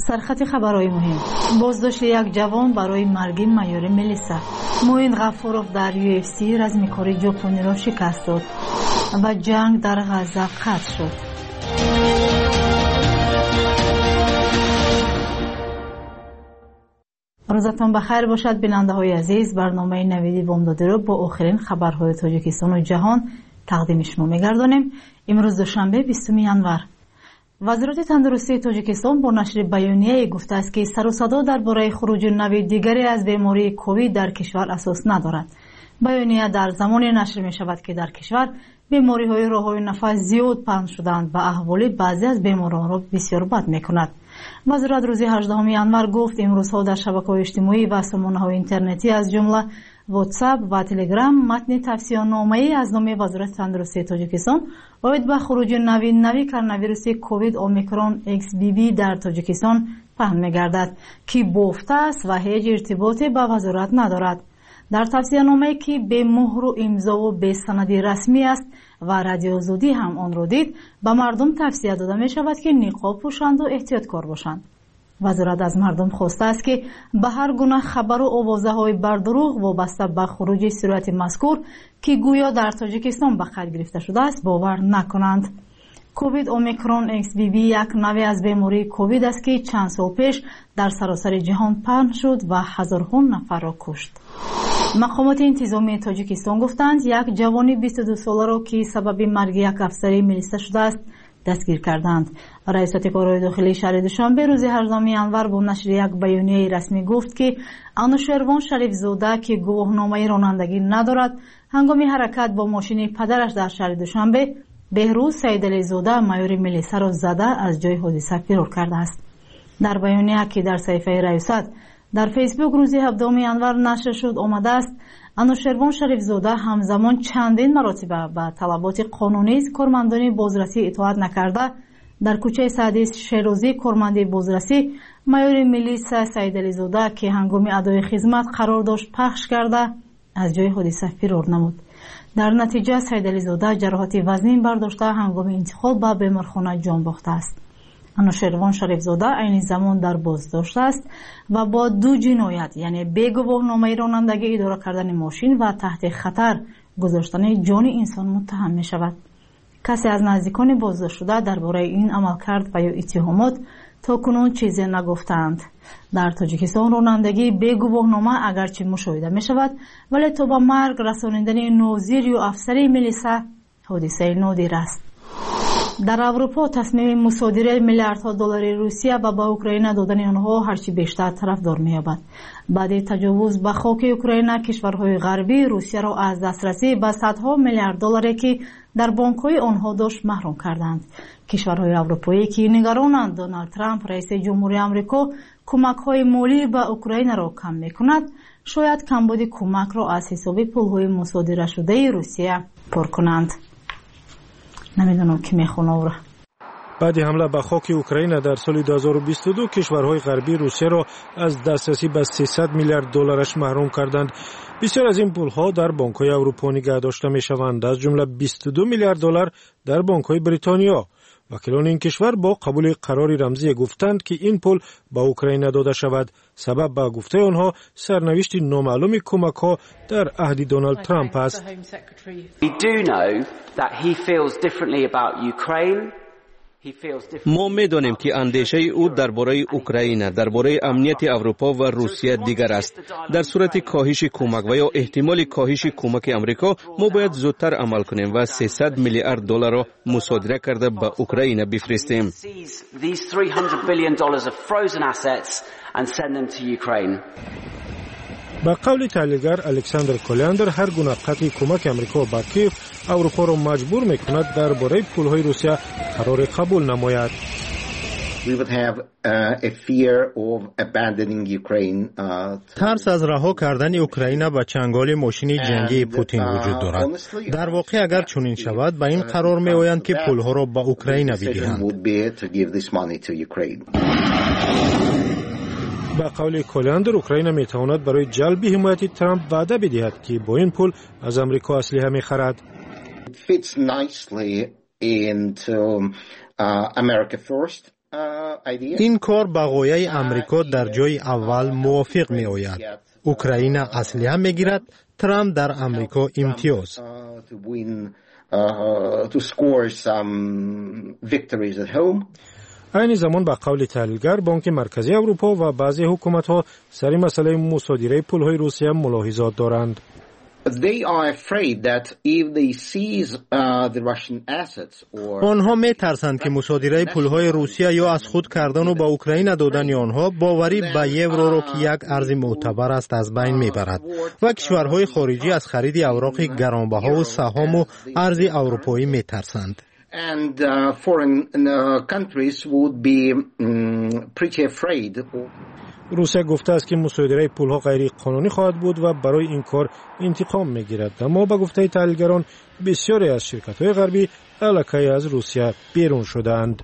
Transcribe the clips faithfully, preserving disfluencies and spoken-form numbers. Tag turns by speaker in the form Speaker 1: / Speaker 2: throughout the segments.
Speaker 1: سرخط خبرهای مهم: بازداشت یک جوان برای مرگ مایور ملیسا. موین غفورов در یو اف سی رزمکاری ژاپنی را شکست داد و جنگ در غزه قطع شد. روزتان بخیر باشد بیننده های عزیز. برنامه نویدی بامداده را با آخرین خبرهای تاجیکستان و جهان تقدیم شما می‌گردانیم. امروز دوشنبه بیستم ینور. وزارت تندرستی تاجیکستان با نشر بیانیه گفته است که سر و صدا درباره خروج نوع دیگری از بیماری کووید در کشور اساس ندارد. بیانیه در زمانی نشر می شود که در کشور بیماری های راههای نفس زیاد پهن شدند و احوال بعضی از بیماران را بسیار بد می کند. وزارت روز هجدهم ینور گفت امروزها در شبکه‌های اجتماعی و سامانه‌های اینترنتی از جمله واتساپ و تلگرام متن توصیه‌نامه‌ای از نام وزارت تندرستی تاجیکستان اوید به خروج نوی نوی کرونا کووید اومیکرون ایکس بی بی در تاجیکستان پهن می‌گردد که بافته است و هیچ ارتباطی با وزارت ندارد. در توصیه‌نامه‌ای که به مهر و امضا و به سند رسمی است و رادیو آزادی هم آن را دید، به مردم توصیه داده می شود که نقاب پوشند و احتیاطکار باشند. وزارت از مردم خواسته است که به هر گونه خبر و آوازه‌های بردروغ وابسته به خروج صورت مذکور که گویا در تاجیکستان به خود گرفته شده است باور نکنند. کووید اومیکرون ایکس بی بی یک نوع از بیماری کووید است که چند سال پیش در سراسر جهان پهن شد و هزارها نفر را کشت. مقامات انتظامی تاجیکستان گفتند یک جوان بیست و دو ساله را که سبب مرگ یک افسر ملیسا شده است دستگیر کردند. رئیس کارهای داخلی شهر دوشنبه روز هجدهم ینور با نشر یک بیانیه رسمی گفت که انوشیروان شریف زاده که گواهنامه رانندگی ندارد هنگام حرکت با ماشین پدرش در شهر دوشنبه بهروز سیدعلی زاده مایور ملیسا را زده از جای حادثه فرار کرده است. در بیانیه که در صفحه ریاست در فیسبوک روز هفدهم ینور نشر شد آمده است انوشیروان شریف زاده همزمان چندین مراتب به طلبات قانونی کارمندان بازرسی اطاعت نکرده در کوچه سعدی شیرازی کارمند بازرسی مایور ملیسا سیدعلی زاده که هنگام ادای خدمت قرار داشت پخش کرده از جای حادثه فرار نمود. در نتیجه سیدعلی زاده جراحت وزنی برداشته هنگام انتقال به بیمارخانه جان باخته است. انوشیروان شریف زاده عین زمان در بازداشت است و با دو جنایت یعنی بی گواهنامه رانندگی اداره کردن ماشین و تحت خطر گذاشتن جان انسان متهم می شود. کسی از نزدیکان بازداشت شده درباره این عملکرد و یا اتهامات تا کنون چیزی نگفتند. در تاجیکستان رانندگی بی گواهنامه اگرچه مشاهده می شود ولی تا به مرگ رسانیدن ناظر یا افسر ملیسا حادثه نادر است. در اروپا تصمیم مصادره میلیاردها دلار روسیه و به اوکراین دادن آنها هرچی بیشتر طرفدار می‌یابد. بعد تجاوز به خاک اوکراین کشورهای غربی روسیه را از دسترسی به صدها میلیارد دلاری که در بانک‌های آنها داشت محروم کردند. کشورهای اروپایی که نگرانند دونالد ترامپ رئیس جمهوری آمریکا کمک‌های مالی به اوکراین را کم می‌کند، شاید کمبود کمک را از حساب پول‌های مصادره شده روسیه پر کنند. نمیدونم کی میخونه او را.
Speaker 2: بعد حمله به خاک اوکراین در سال دو هزار و بیست و دو کشورهای غربی روسیه را از دسترسی به سیصد میلیارد دلارش محروم کردند. بسیار از این پولها در بانک‌های اروپا نگه داشته میشوند، از جمله بیست و دو میلیارد دلار در بانک‌های بریتانیا. وکیلان این کشور با قبول قراری رمزی گفتند که این پول به اوکراین داده شود. سبب به گفته آنها سرنوشت نامعلوم کمک‌ها در عهد دونالد ترامپ است.
Speaker 3: ما می‌دانیم که اندیشه او درباره اوکراین، درباره امنیت اروپا و روسیه دیگر است. در صورت کاهش کمک و یا احتمال کاهش کمک امریکا، ما باید زودتر عمل کنیم و سیصد میلیارد دلار را مصادره کرده به اوکراین بفرستیم.
Speaker 2: با قول تحلیلگر الکساندر کلیاندر هر گونه قطع کمک امریکا به کیف اروپا را مجبور می‌کند درباره پول‌های روسیه قرار قبول نماید.
Speaker 4: ترس از رها کردن اوکراین به چنگال ماشین جنگی پوتین وجود دارد. در واقع اگر چنین شود به این قرار می‌آیند که پول‌ها را به اوکراین بدهند.
Speaker 2: با قول کلیاندر اوکراین میتواند برای جلب حمایت ترامپ وعده بدهد که با این پول از امریکا اسلحه میخرد.
Speaker 4: این کار با غایه امریکا در جای اول موافق می آید. اوکراین اسلحه می گیرد، ترامپ در امریکا امتیاز.
Speaker 2: این زمان با قول تحلیلگر بانک مرکزی اروپا و بعضی حکومت‌ها سر مسئله مصادره پول‌های روسیه ملاحظات دارند.
Speaker 4: آنها می ترسند که مصادره پول‌های روسیه یا از خود کردن و به اوکراین دادن آنها باوری به یورو را که یک ارز معتبر است از بین میبرد و کشورهای خارجی از خرید اوراق گرانبها و سهام و ارز اروپایی می ترسند.
Speaker 5: And uh, foreign uh, countries would be um, pretty afraid.
Speaker 2: روسیه گفته است که مصادره پول‌ها غیر قانونی خواهد بود و برای این کار انتقام می‌گیرد. اما با گفته تحلیلگران بسیاری از شرکت‌های غربی الکی از روسیه بیرون شدند.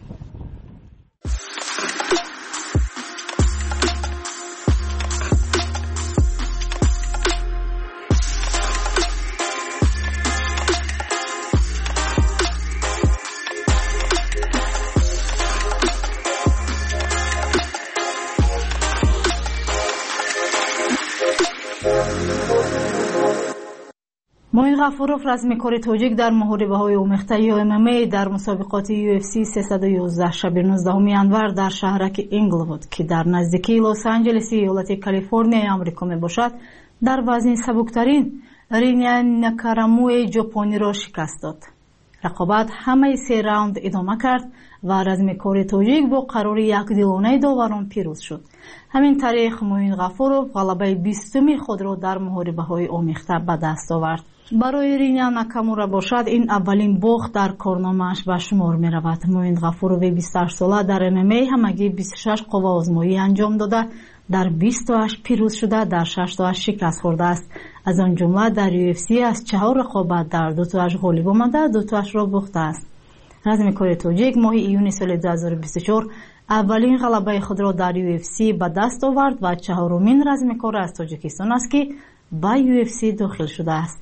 Speaker 1: موین غفوروف رزمکار تاجیک در محاربه‌های آمیخته ام ام ای در مسابقات یو اف سی سیصد و یازده شب نوزدهم ینور در شهرک اینگلوود که در نزدیکی لس آنجلس ایالت کالیفرنیا آمریکا میباشد در وزن سبکترین رینیا ناکارامو ژاپنی را شکست داد. رقابت همه سه راوند ادامه کرد و رزمکار تاجیک با قرار یکدلانه داوران پیروز شد. همین طریق موین غفوروف غلبه بیستمی خود را در محاربه‌های آمیخته به دست آورد. برای رینیا ناکامورا باشد این اولین باخت در کارنامه‌اش به شمار می رود. موین غفوروف بیست و هشت ساله در ام ام ای همگی بیست و شش قوه آزمایی انجام داده، در بیست تا هشت پیروز شده، در شش تا هشت شکست خورده است. از آن جمله در یو اف سی از چهار رقابت در دو تا هشت غالب آمده، دو تا هشت را باخته است. رزمکار تاجیک ماه ایون سال دو هزار و بیست و چهار اولین غلبه خود را در یو اف سی به دست آورد و چهارمین رزمکار از تاجیکستان است که به یو اف سی داخل شده است.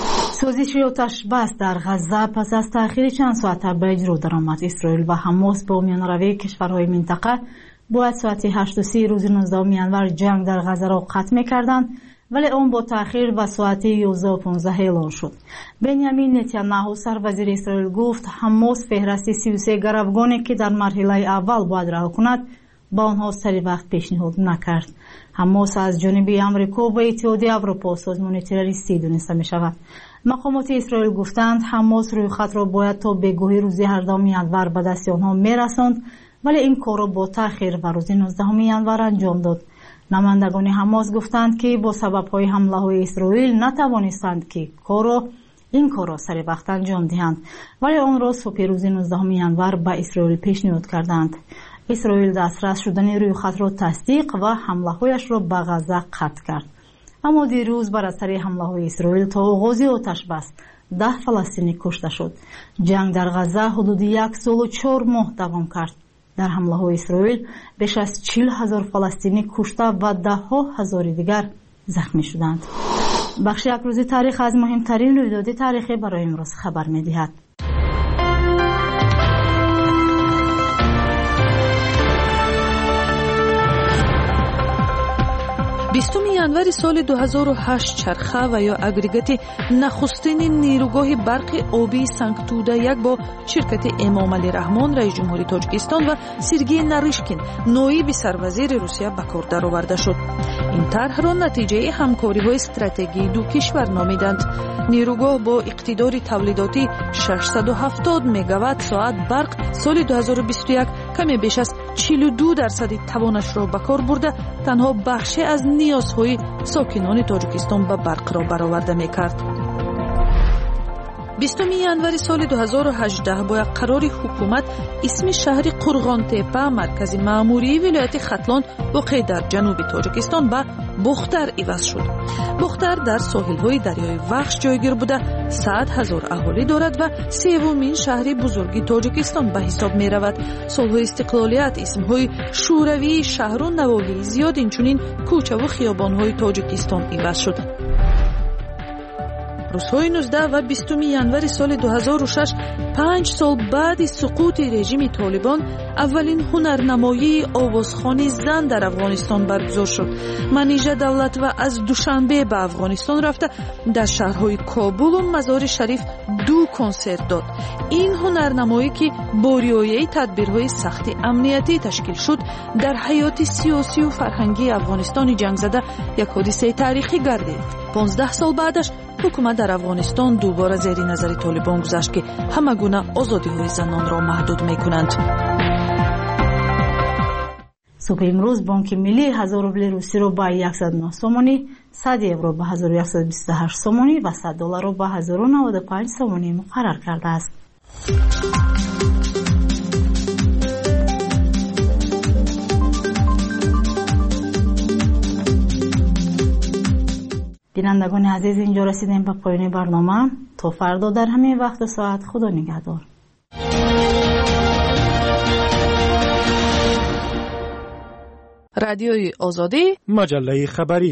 Speaker 1: سازش آتش بس در غزه پس از تأخیر چند ساعته به اجرا درآمد. اسرائیل و حماس با میانروی کشورهای منطقه باید ساعت هشت و سی روز نوزدهم ینور جنگ در غزه را قطع می‌کردند، ولی آن با تأخیر به ساعت یازده و پانزده اعلان شد. بنیامین نتانیاهو سروزیر اسرائیل گفت حماس فهرست سی و سه گروگانی که در مرحله اول باید رها کند با آنها سری وقت پیشنهاد نکرد. حماس از جانب آمریکا و اتحادیه اروپا سازمان تروریستی دونسته می شود. مقامات اسرائیل گفتند حماس روی خط را باید تا بگاهی روز هجدهم ینور به دست آنها می رساند، ولی این کار را با تأخیر و روز نوزدهم ینور انجام داد. نمایندگان حماس گفتند که با سبب‌های حمله‌های اسرائیل نتوانستند که کارو این کار را سری وقت انجام دهند، ولی آن را صبح روز نوزدهم ینور به اسرائیل پیشنهاد کردند. اسرائیل دسترس شدن روی خط را تصدیق و حمله‌هایش را به غزه قطع کرد. اما دیروز بر اثر حمله‌های اسرائیل تا آغاز آتش بس ده فلسطینی کشته شد. جنگ در غزه حدود یک سال و چهار ماه دوام کرد. در حمله‌های اسرائیل بیش از چهل هزار فلسطینی کشته و ده ها هزار دیگر زخمی شدند. بخش یک روز تاریخ از مهمترین رویدادهای تاریخی برای امروز خبر می‌دهد.
Speaker 6: بیستم ینور سال دو هزار و هشت چرخه و یا اگریگات نخستین نیروگاه برق آبی سنگتوده یک با شرکت امامعلی رحمان رئیس جمهوری تاجیکستان و سرگئی ناریشکین نایب سروزیر روسیه به کار درآورده شد. این طرح را نتیجه همکاری‌های استراتژیکی دو کشور نامیدند. نیروگاه با اقتدار تولیداتی ششصد و هفتاد مگاوات ساعت برق سال دو هزار و بیست و یک کمی بیش از چهل و دو درصد توانش را به کار برده تنها بخشی از نیازهای ساکنان تاجیکستان به برق را برآورده می‌کرد. بیستم ینور سال دو هزار و هجده با یک قرار حکومت اسم شهر قرغان تپه مرکز مأموری ولایت ختلان واقع در جنوب تاجیکستان به بختر عوض شد. بختر در ساحل‌های دریای وخش جایگیر بوده صد هزار اهالی دارد و سومین شهر بزرگ تاجیکستان به حساب می رود. سالهای استقلالیت اسمهای شوروی شهر و نواحی زیاد اینچنین کوچه و خیابان‌های تاجیکستان عوض شد. рӯзҳои нуздаҳ ва бистуми январи соли дуҳазору шаш, панҷ сол баъди суқути режими Толибон, аввалин ҳунарнамоии овозхони зан дар Афғонистон баргузор шуд. Манижа Давлатова аз Душанбе ба Афғонистон рафта дар шаҳрҳои Кобулу Мазори Шариф ду консерт дод. ин ҳунарнамоӣ ки бо риояи тадбирҳои сахти амниятӣ ташкил шуд, дар ҳаёти сиёсию фарҳангии Афғонистони ҷангзада як ҳодисаи таърихӣ гардид. понздаҳ сол баъдаш ҳукумат дар Афғонистон дубора зери назари Толибон гузашт ки ҳама гуна озодиҳои занонро маҳдуд мекунанд.
Speaker 1: субҳи имрӯз Бонки Миллии ҳазор рубли русиро ба яксад و نه сомонӣ, сад евро ба ҳазору яксад و بیست و هشت сомонӣ ва сад долларро ба ҳазору наводу панҷ сомонӣ муқаррар кардааст. бинандагони азиз, инҷо расидем ба поёни барнома. то фардо дар ҳамин вақту соат худо нигаҳдор.
Speaker 6: радиои озодӣ,
Speaker 2: маҷаллаи хабарӣ.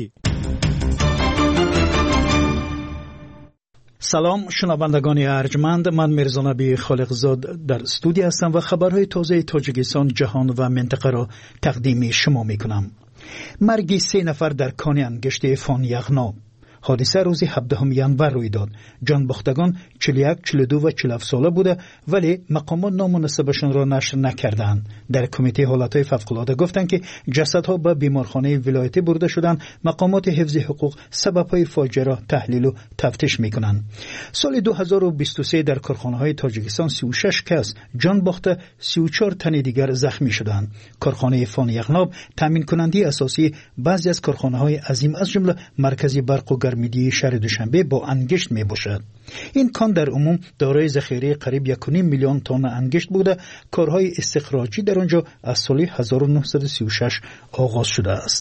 Speaker 7: салом шунавандагони арҷманд, ман Мирзонаби Холиқзод дар студия ҳастам ва хабарҳои тозаи Тоҷикистон, ҷаҳон ва минтақаро тақдими шумо мекунам. марги се нафар дар кони ангишти фон Яғно. ҳодиса рӯзи ҳабдаҳум январ рӯй дод. ҷонбохтагон чилу як, чилу ду ва чилу ҳафт сола буда, вале мақомот ному насабашонро нашр накарданд. дар кумитаи ҳолатҳои фавқулода гуфтанд ки ҷасадҳо ба беморхонаи вилоятӣ бурда шуданд. мақомоти ҳифзи ҳуқуқ сабабҳои фоҷиаро таҳлилу тафтиш мекунанд. соли дуҳазору бисту се дар корхонаҳои Тоҷикистон си و шаш кас ҷон бохта, си و чор тани дигар захмӣ шуданд. корхонаи фон Яғноб таъминкунандии асосии баъзе аз корхонаҳои азим аз ҷумла маркази барқу гармидии шаҳри Душанбе бо ангишт мебошад. ин кон дар умум дорои захираи қариб як و نیم миллион тонна ангишт буда, корҳои истихроҷӣ дар он ҷо аз соли ҳазору нуҳсаду си و шаш оғоз шудааст.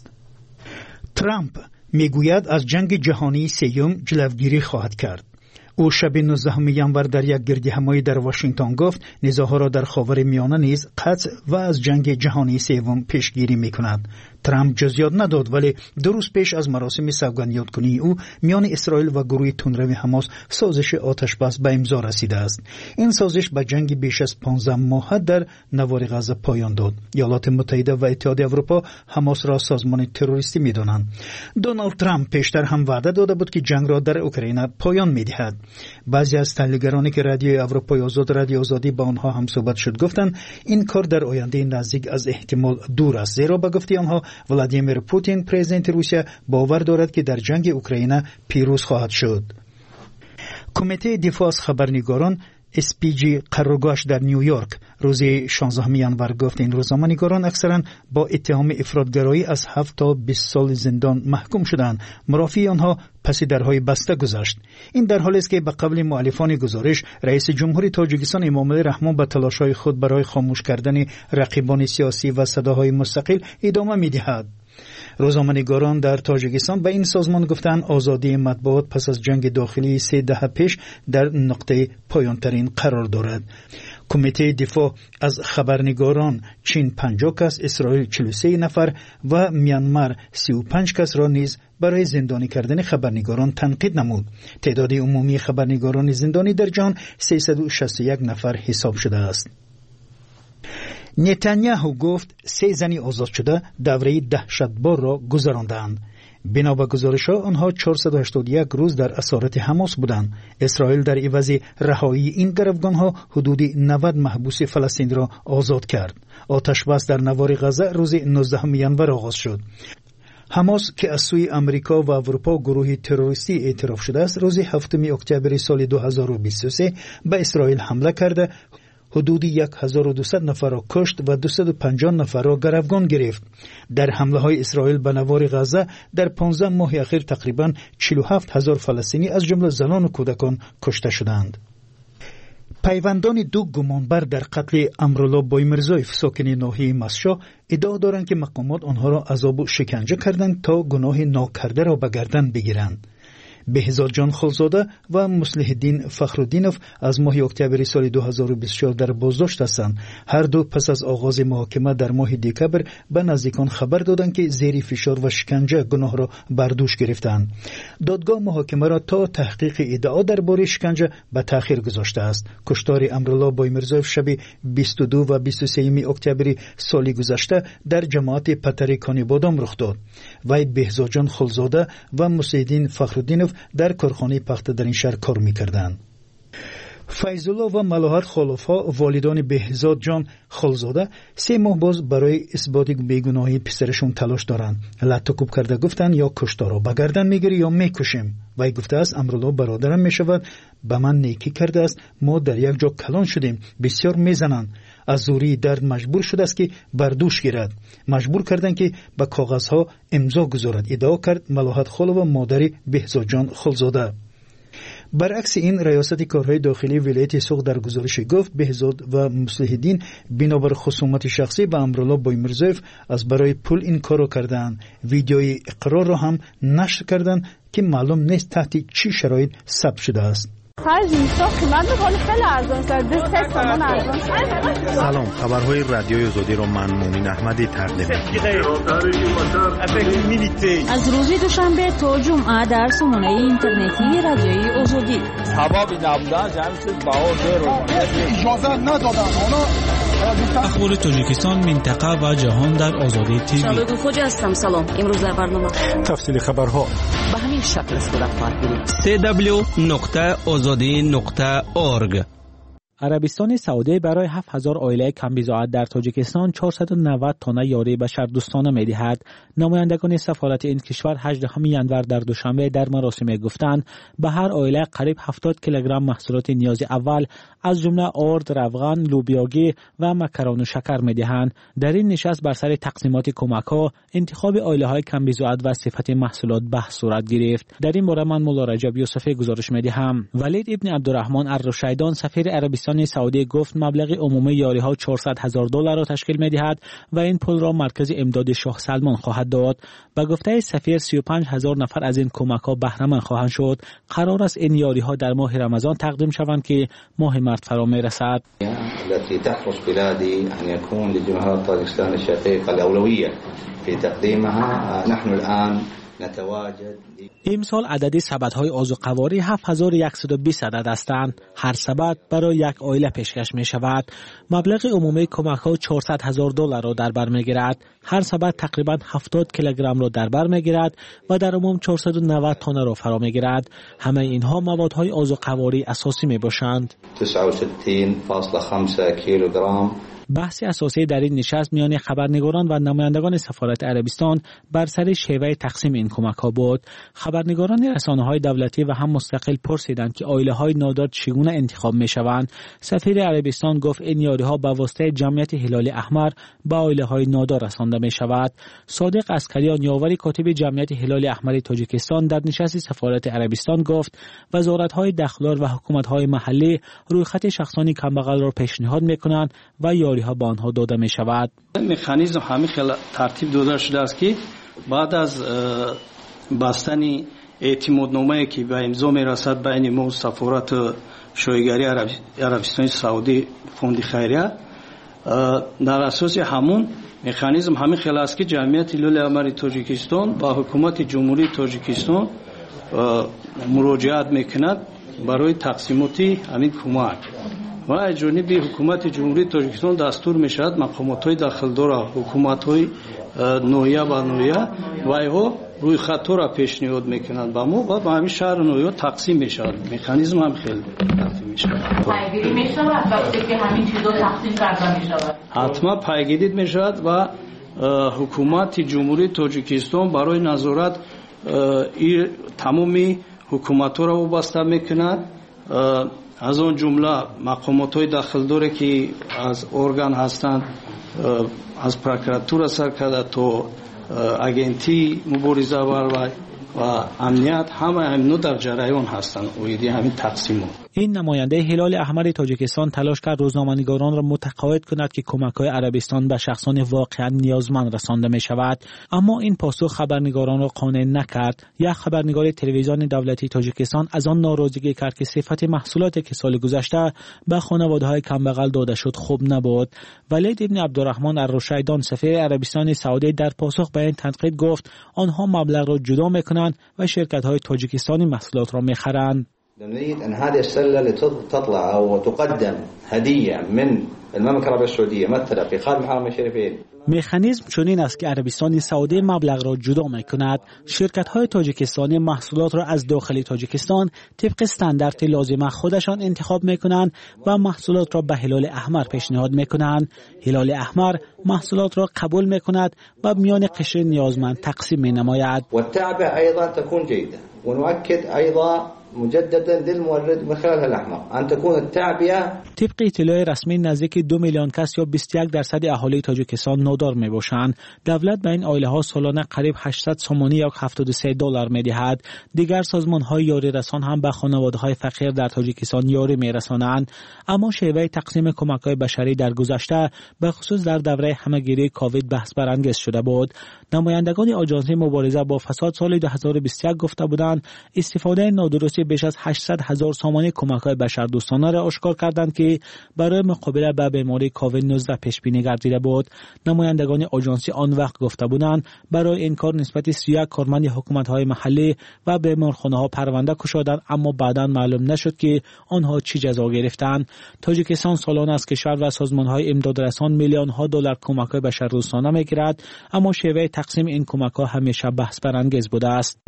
Speaker 7: Трамп мегӯяд аз ҷанги ҷаҳонии сеюм ҷилавгирӣ хоҳад кард. ӯ шаби нуздаҳуми январ дар як гирдиҳамоӣ дар Вашингтон гуфт, низоъҳоро дар ховари миёна низ қатъ ва аз ҷанги ҷаҳонии севум пешгирӣ мекунад. Трамп ҷузъиёт надод, вале ду рӯз пеш аз маросими савгандёткунии ӯ миёни Исроил ва гурӯҳи тунрави Ҳамос созиши оташбас ба имзо расидааст. ин созиш ба ҷанги беш аз понздаҳ моҳа дар навори Ғазза поён дод. иёлоти муттаҳида ва иттиҳоди Аврупо Ҳамосро созмони террористӣ медонанд. Доналд Трамп пештар ҳам ваъда дода буд ки ҷангро дар Украина поён медиҳад. баъзе аз таҳлилгароне ки радиои Аврупои озод, радиои озодӣ ба онҳо ҳамсӯҳбат шуд, гуфтанд ин кор дар ояндаи наздик аз эҳтимол дур аст, зеро ба гуфти онҳо Владимир Путин, президенти Русия, бовар дорад ки дар ҷанги Украина пирӯз хоҳад шуд. кумитаи дифоъ аз хабарнигорон эс пи джи қароргоҳаш дар Нью-Йорк рӯзи шонздаҳуми январ гуфт, ин рӯзноманигорон аксаран бо иттиҳоми ифротгароӣ аз ҳафт то бист соли зиндон маҳкум шуданд. мурофии онҳо паси дарҳои баста гузашт. ин дар ҳолест ки ба қавли муаллифони гузориш, раиси ҷумҳури Тоҷикистон Эмомалӣ Раҳмон ба талошҳои худ барои хомӯш кардани рақибони сиёсӣ ва садоҳои мустақил идома медиҳад. рӯзноманигорон дар Тоҷикистон ба ин созмон гуфтанд, озодии матбуот пас аз ҷанги дохилии се даҳа пеш дар нуқтаи поёнтарин қарор дорад. кумитаи дифоъ аз хабарнигорон Чин панҷоҳ кас, Исроил чилу се нафар ва Мянмар си و панҷ касро низ барои зиндонӣ кардани хабарнигорон танқид намуд. теъдоди умумии хабарнигорони зиндонӣ дар ҷаҳон сесаду шасту як нафар ҳисоб шудааст. Нетаньяҳу гуфт, се зани озодшуда давраи даҳшатборро гузаронданд. бино ба гузоришҳо, онҳо чорсаду ҳаштоду як рӯз дар асорати Ҳамос буданд. Исроил дар ивази раҳоии ин гаравгонҳо ҳудуди навад маҳбуси фаластинро озод кард. оташбас дар навори Ғазза рӯзи нуздаҳуми январ оғоз шуд. Ҳамос, ки аз сӯи Амрико ва Аврупо гурӯҳи террористӣ эътироф шудааст, рӯзи ҳафтуми октябри соли дуҳазору бисту се ба Исроил ҳамла карда, ҳудуди як ҳазору дусад нафарро кушт ва дусаду панҷоҳ нафарро гаравгон гирифт. дар ҳамлаҳои Исроил ба навори Ғазза дар понздаҳ моҳи ахир тақрибан чилу ҳафт ҳазор фаластинӣ аз ҷумла занону кӯдакон кушта шуданд. пайвандони ду гумонбар дар қатли Амрулло Боймирзоев, сокини ноҳияи Масшо, иддао доранд ки мақомот онҳоро азобу шиканҷа карданд то гуноҳи нокардаро ба гардан бигиранд. بهزاد جان خلزاده و مصلح الدین فخرالدینوف از ماه اکتبر سال دو هزار و بیست و چهار در بازداشت هستند. هر دو پس از آغاز محاکمه در ماه دکبر به نزدیکان خبر دادند که زیر فشار و شکنجه گناه را بر دوش گرفتند. دادگاه محاکمه را تا تحقیق ادعا درباره شکنجه به تأخیر گذاشته است. کشتار امرالله بایمرزایف شب بیست و دو و بیست و سه اکتبر سال گذشته در جماعت پتر کانی بادام رخ داد. وی بهزاد جان خلزاده و مصلح الدین فخرالدینوف در کارخانه پخته در این شهر کار می‌کردند. فیض الله و ملاحت خلفا والدان بهزاد جان خلزاده سه ماه باز برای اثبات بیگناهی پسرشون تلاش دارند. لطکوب کرده گفتن یا کشتار را به گردن میگیری یا میکشیم. وی گفته است امرالله برادرم میشود، به من نیکی کرده است، ما در یک جا کلان شدیم، بسیار میزنند، از زوری درد مجبور شده است که بردوش گیرد، مجبور کردن که به کاغذها امضا گذارد، ادعا کرد ملاحت خلو و مادر بهزاد جان خلزاده. برعکس این ریاست کارهای داخلی ولایت سوق در گزارش گفت بهزاد و مصلح الدین بنابر خصومت شخصی به امرالله بایمرزایف از برای پول این کارو کردند. ویدیوی اقرار را هم نشر کردند که معلوم نیست تحت چه شرایط ثبت شده است.
Speaker 4: سلام، خبرهای رادیوی آزادی را من مومن احمدی تقدیم می‌کنم.
Speaker 8: از روز دوشنبه تا جمعه در سامانه اینترنتی رادیوی آزادی.
Speaker 9: سبب نبودن جمعیت باور رو اجازه ندادن.
Speaker 10: اخبار تاجیکستان، منطقه و جهان در آزادی تیوی.
Speaker 8: شالوگو خوجا هستم. سلام. امروز در برنامه
Speaker 2: تفصیل خبرها
Speaker 8: به همین شکل است.
Speaker 3: سی دبلیو نقطه آزادی نقطه اورگ.
Speaker 10: عربستان سعودی برای هفت هزار عائله کم‌بضاعت در تاجیکستان چهارصد و نود تانه یاری بشردوستانه می‌دهد. نمایندگان سفارت این کشور هجدهم ژانویه در دوشنبه در مراسم گفتند به هر عائله قریب هفتاد کیلوگرم محصولات نیاز اول از جمله آرد، روغن، لوبیاگی و مکرون و شکر می‌دهند. در این نشست بر سر تقسیمات کمک‌ها، انتخاب عائله‌های کم‌بضاعت و صفت محصولات بحث صورت گرفت. در این باره من مولا رجب یوسفی گزارش می‌دهم. ولید ابن عبدالرحمن الرشیدان سفیر عربستان سعودی گفت مبلغ عمومی یاری‌ها چهارصد هزار دلار را تشکیل می‌دهد و این پول را مرکز امداد شاه سلمان خواهد داد. به گفته سفیر سی و پنج هزار نفر از این کمک‌ها بهره مند خواهند شد. قرار است این یاری‌ها در ماه رمضان تقدیم شوند که ماه مرد فرا می‌رسد.
Speaker 11: التي تحرص بلادي أن يكون لجمهورية طاجكستان الشقيقة الأولوية في تقديمها. نحن الآن
Speaker 10: امسال عدد سبدهای آذوقواری هفت هزار و صد و بیست عدد هستند. هر سبد برای یک عائله پیشکش می شود. مبلغ عمومی کمک ها چهارصد هزار دلار را در بر می گیرد. هر سبد تقریبا هفتاد کیلوگرم را در بر می گیرد و در عموم چهارصد و نود تانه را فرا می گیرد. همه اینها موادهای آذوقواری اساسی می باشند.
Speaker 11: تسعة وستين فاصلة خمسة کیلوگرم.
Speaker 10: بحث اساسی در این نشست میان خبرنگاران و نمایندگان سفارت عربستان بر سر شیوه تقسیم این کمک ها بود. خبرنگاران رسانه‌های دولتی و هم مستقل پرسیدند که عائله‌های نادار چگونه انتخاب می‌شوند. سفیر عربستان گفت این یاری‌ها به واسطه جمعیت هلال احمر به عائله‌های نادار رسانده می‌شود. صادق عسکریان یاوری کاتب جمعیت هلال احمر تاجیکستان در نشست سفارت عربستان گفت وزارت‌های داخلار و حکومت‌های محلی رویخط شخصانی کمبغل را پیشنهاد می‌کنند و ها با آنها داده می شود.
Speaker 12: مکانیزم همین خیلی ترتیب داده شده است که بعد از بستن اعتمادنامه‌ای که به امضا می رسد بین ما و سفارت شایگری عربستان سعودی فوند خیریه، در اساس همون مکانیزم همین خیلی است که جمعیت هلال احمر تاجیکستان با حکومت جمهوری تاجیکستان مراجعت میکند برای تقسیمات همین کمک و از جانب حکومت جمهوری تاجیکستان دستور می شود مقامات داخلدار حکومت های نویه و نویه و ایها روی خط را پیشنهاد میکنند با ما و با همین شهر نویه تقسیم می شود. مکانیزم هم خیلی تقسیم می شود.
Speaker 13: پیگیری می شود وقتی که همین چیزا تقسیم کرده می شود.
Speaker 12: حتما پیگیری می شود و حکومت جمهوری تاجیکستان برای نظارت تمامی حکومت را وابسته میکند. از اون جمله مقامات های داخلداری که از ارگان هستند، از پروکراتور سر کرده تا اگنتی مبارزه و و امنیت، همه همینو در جریان هستند. اویدی همین تقسیم.
Speaker 10: این نماینده هلال احمر تاجیکستان تلاش کرد روزنامه‌نگاران را متقاعد کند که کمک‌های عربستان به شخصان واقعا نیازمند رسانده می شود، اما این پاسخ خبرنگاران را قانع نکرد. یک خبرنگار تلویزیون دولتی تاجیکستان از آن ناراضگی کرد که صفت محصولاتی که سال گذشته به خانواده‌های کمبغل داده شد خوب نبود. ولید ابن عبدالرحمن الرشیدان سفیر عربستان سعودی در پاسخ به این تنقید گفت آنها مبلغ را جدا می‌کنند و شرکت‌های تاجیکستانی محصولات را می‌خرند.
Speaker 11: نريد أن هذه السلة لتطلع أو تقدم هدية من المملكة العربية السعودية مثلا في خارج الحرمين الشريفين.
Speaker 10: مکانیزم چنین است که عربستان سعودی مبلغ را جدا می‌کند. شرکت‌های تاجیکستانی محصولات را از داخل تاجیکستان طبق استاندارد لازمه خودشان انتخاب می‌کنند و محصولات را به هلال احمر پیشنهاد می‌کنند. هلال احمر محصولات را قبول می‌کند و میان قشر نیازمند تقسیم می‌نماید.
Speaker 11: والتعبئة أيضا تكون جيدة ونؤكد أيضا مجددا للمورد من خلال الأحمر أن تكون التعبئة.
Speaker 10: طبق اطلاع رسمی نزدیک دو میلیون کس یا بیست و یک درصد اهالی تاجیکستان نادار میباشند. دولت به این عائله ها سالانه قریب هشتصد سومانی یا هفتاد و سه دلار میدهد. دیگر سازمان های یاری رسان هم به خانواده های فقیر در تاجیکستان یاری میرسانند. اما شیوه تقسیم کمک های بشری در گذشته به خصوص در دوره همهگیری کووید بحث برانگیز شده بود. نمایندگان آژانس مبارزه با فساد سال دو هزار و بیست و یک گفته بودند استفاده نادرستی بیش از هشتصد هزار سامانه کمک‌های بشردوستانه را آشکار کردند که برای مقابله با بیماری کووید نوزده پیش بینی گردیده بود. نمایندگان آژانس آن وقت گفته بودند برای این کار نسبت سی و یک کارمند حکومت‌های محلی و بیمارخانه‌ها پرونده گشودند، اما بعداً معلوم نشد که آنها چی جزا گرفتند. تاجیکستان سالانه از کشور و سازمان‌های امدادرسان میلیون‌ها دلار کمک‌های بشردوستانه می‌گیرد، اما شیوه تقسیم این کمک‌ها همیشه بحث برانگیز بوده است.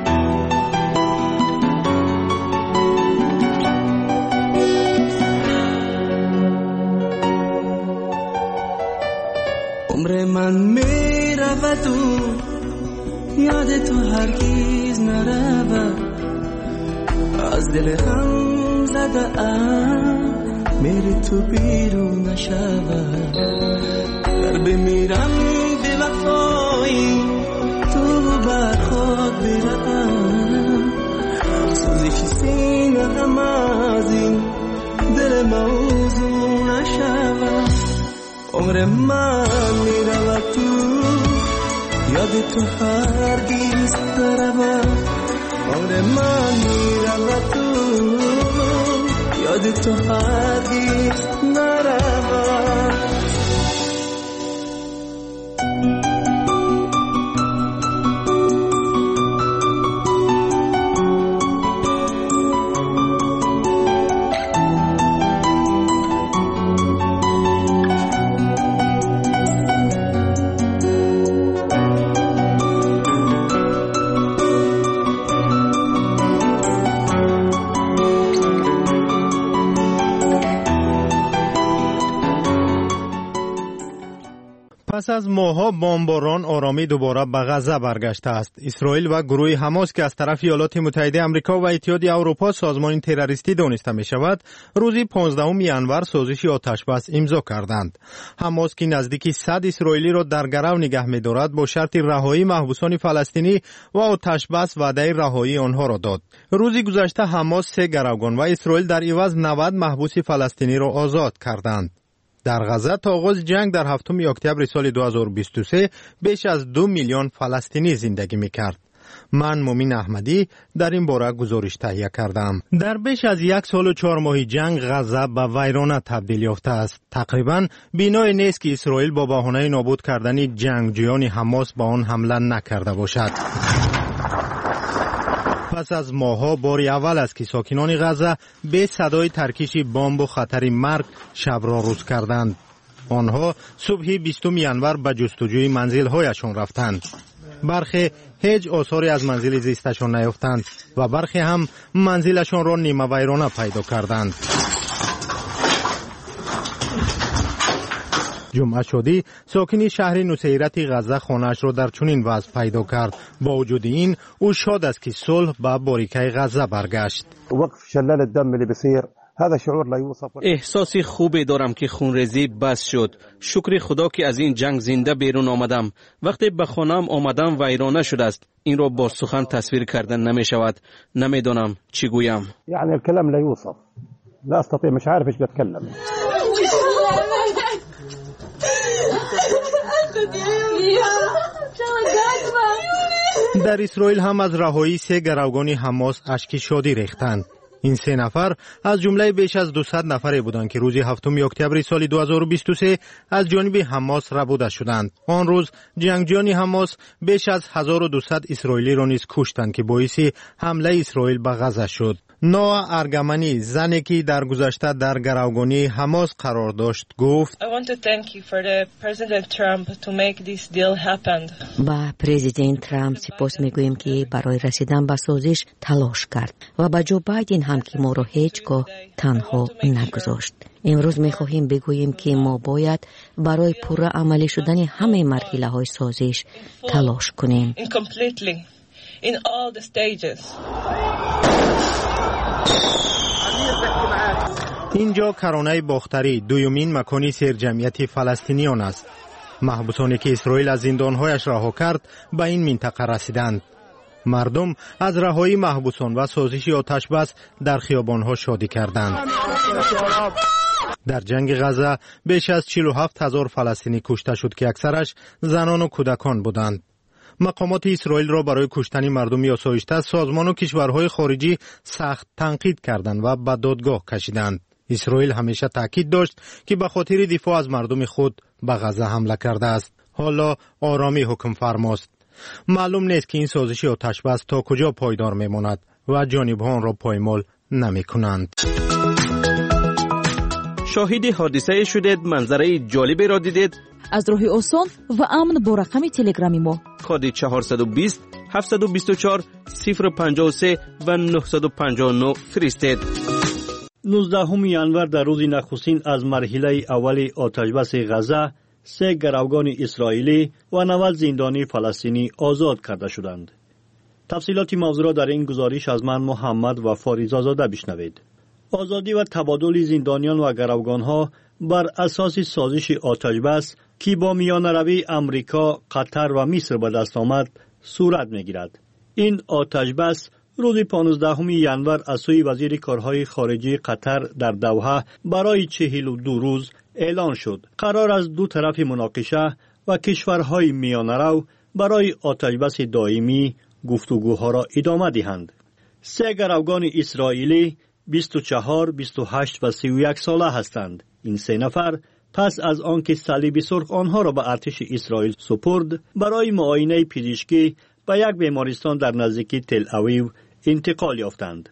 Speaker 14: عمر من می رود و یاد تو هرگیز نرود، از دل هم زده ام میری تو بیرون نشود. در بمیرم به وفایی تو بر خود برم، سوزش سینه هم از این دل موضوع نشود. عمر من می رود تو یاد تو هرگیز نرود. عمر من می رود تو یاد تو هرگیز نرود.
Speaker 4: پس از ماه‌ها بمباران آرامی دوباره به غزه برگشته است. اسرائیل و گروه حماس که از طرف ایالات متحده آمریکا و اتحادیه اروپا سازمان تروریستی دانسته می شود، روز پانزدهم ژانویه سازش آتشبس امضا کردند. حماس که نزدیک صد اسرائیلی را در گرو نگه می دارد با شرط رهایی محبوسان فلسطینی و آتشبس وعده رهایی آنها را داد. روز گذشته حماس سه گروگان و اسرائیل در عوض نود محبوس فلسطینی را آزاد کردند. در غزه تا آغاز جنگ در هفتم اکتبر سال دو هزار و بیست و سه بیش از دو میلیون فلسطینی زندگی میکرد. من مومین احمدی در این باره گزارش تهیه کردم. در بیش از یک سال و چهار ماه جنگ غزه به ویرانه تبدیل یافته است. تقریبا بینایی نیست که اسرائیل با بهانه نابود کردن جنگجویان حماس به آن حمله نکرده باشد. پس از ماه‌ها بار اول است که ساکنان غزه به صدای ترکیش بمب و خطر مرگ شب را روز کردند. آنها صبح بیستم ژانویه به جستجوی منزل‌هایشان رفتند. برخی هیچ آثاری از منزل زیستشان نیافتند و برخی هم منزلشان را نیمه ویرانه پیدا کردند. جمعه شادی ساکن شهر نصیرت غزه خانه‌اش را در چنین وضع پیدا کرد. با وجود این او شاد است که صلح به باریکه غزه برگشت.
Speaker 15: وقف شلال الدم اللي بيصير هذا شعور لا يوصف.
Speaker 3: احساس خوبی دارم که خونریزی بس شد. شکر خدا که از این جنگ زنده بیرون آمدم. وقتی به خانه‌ام آمدم ویرانه شده است. این را با سخن تصویر کردن نمی شود. نمیدانم چی گویم.
Speaker 15: یعنی الكلام لا يوصف. لا استطيع مش عارف ايش بتكلم.
Speaker 4: در اسرائیل هم از رهایی سه گروگان حماس اشک شادی ریختند. این سه نفر از جمله بیش از دویست نفری بودند که روز هفتم اکتبر سال دو هزار و بیست و سه از جانب حماس ربوده شدند. آن روز جنگجویان حماس بیش از هزار و دویست اسرائیلی را نیز کشتند که باعث حمله اسرائیل به غزه شد. نوآ ارگمانی، زنی که در گذشته در گروگانی حماس قرار داشت، گفت
Speaker 16: با پرزیدنت ترامپ سپاس میگوییم که برای رسیدن به سازش تلاش کرد و با جو بایدن هم که ما را هیچگاه تنها نگذاشت. امروز میخواهیم بگوییم که ما باید برای پورا عملی شدن همه مرحله های سازش تلاش کنیم.
Speaker 17: In all the stages.
Speaker 4: اینجا کرانه باختری، دومین مکانی سرجمعیت فلسطینیان است. محبوسانی که اسرائیل از زندانهایش رها کرد به این منطقه رسیدند. مردم از رهایی محبوسان و سازش آتش بس در خیابانها شادی کردند. در جنگ غزه بیش از چهل و هفت هزار فلسطینی کشته شد که اکثرش زنان و کودکان بودند. مقامات اسرائیل را برای کشتن مردم آسایشته سازمان و کشورهای خارجی سخت تنقید کردند و به دادگاه کشیدند. اسرائیل همیشه تاکید داشت که به خاطر دفاع از مردم خود به غزه حمله کرده است. حالا آرامی حکم فرماست. معلوم نیست که این سازش آتش بس تا کجا پایدار میماند و جانبها آن را پایمال نمی کنند.
Speaker 3: شاهد حادثه شدید، منظره جالبی را دیدید؟
Speaker 8: از راه آسان و امن با رقم تلگرامی ما
Speaker 3: کد چهارصد و بیست هفتصد و بیست و چهار صفر پنجاه و سه و نهصد و پنجاه و نه فرستید.
Speaker 12: نوزدهم ینور در روز نخستین از مرحله اول آتشبس غزه سه گروگان اسرائیلی و نود زندانی فلسطینی آزاد کرده شدند. تفصیلات موضوع را در این گزارش از من محمد و فاریزاده بشنوید. آزادی و تبادل زندانیان و گروگانها بر اساس سازش آتشبس که با میانروی امریکا، قطر و مصر به دست آمد صورت می‌گیرد. این آتشبس روز پانزدهم ینور از سوی وزیر کارهای خارجی قطر در دوحه برای چهل و دو روز اعلان شد. قرار است دو طرف مناقشه و کشورهای میانرو برای آتشبس دائمی گفتگوها را ادامه دهند. سه گروگان اسرائیلی بیست و چهار، بیست و هشت و سی و یک ساله هستند. این سه نفر پس از آنکه صلیب سرخ آنها را به ارتش اسرائیل سپرد، برای معاینه پزشکی به یک بیمارستان در نزدیکی تل اویو انتقال یافتند.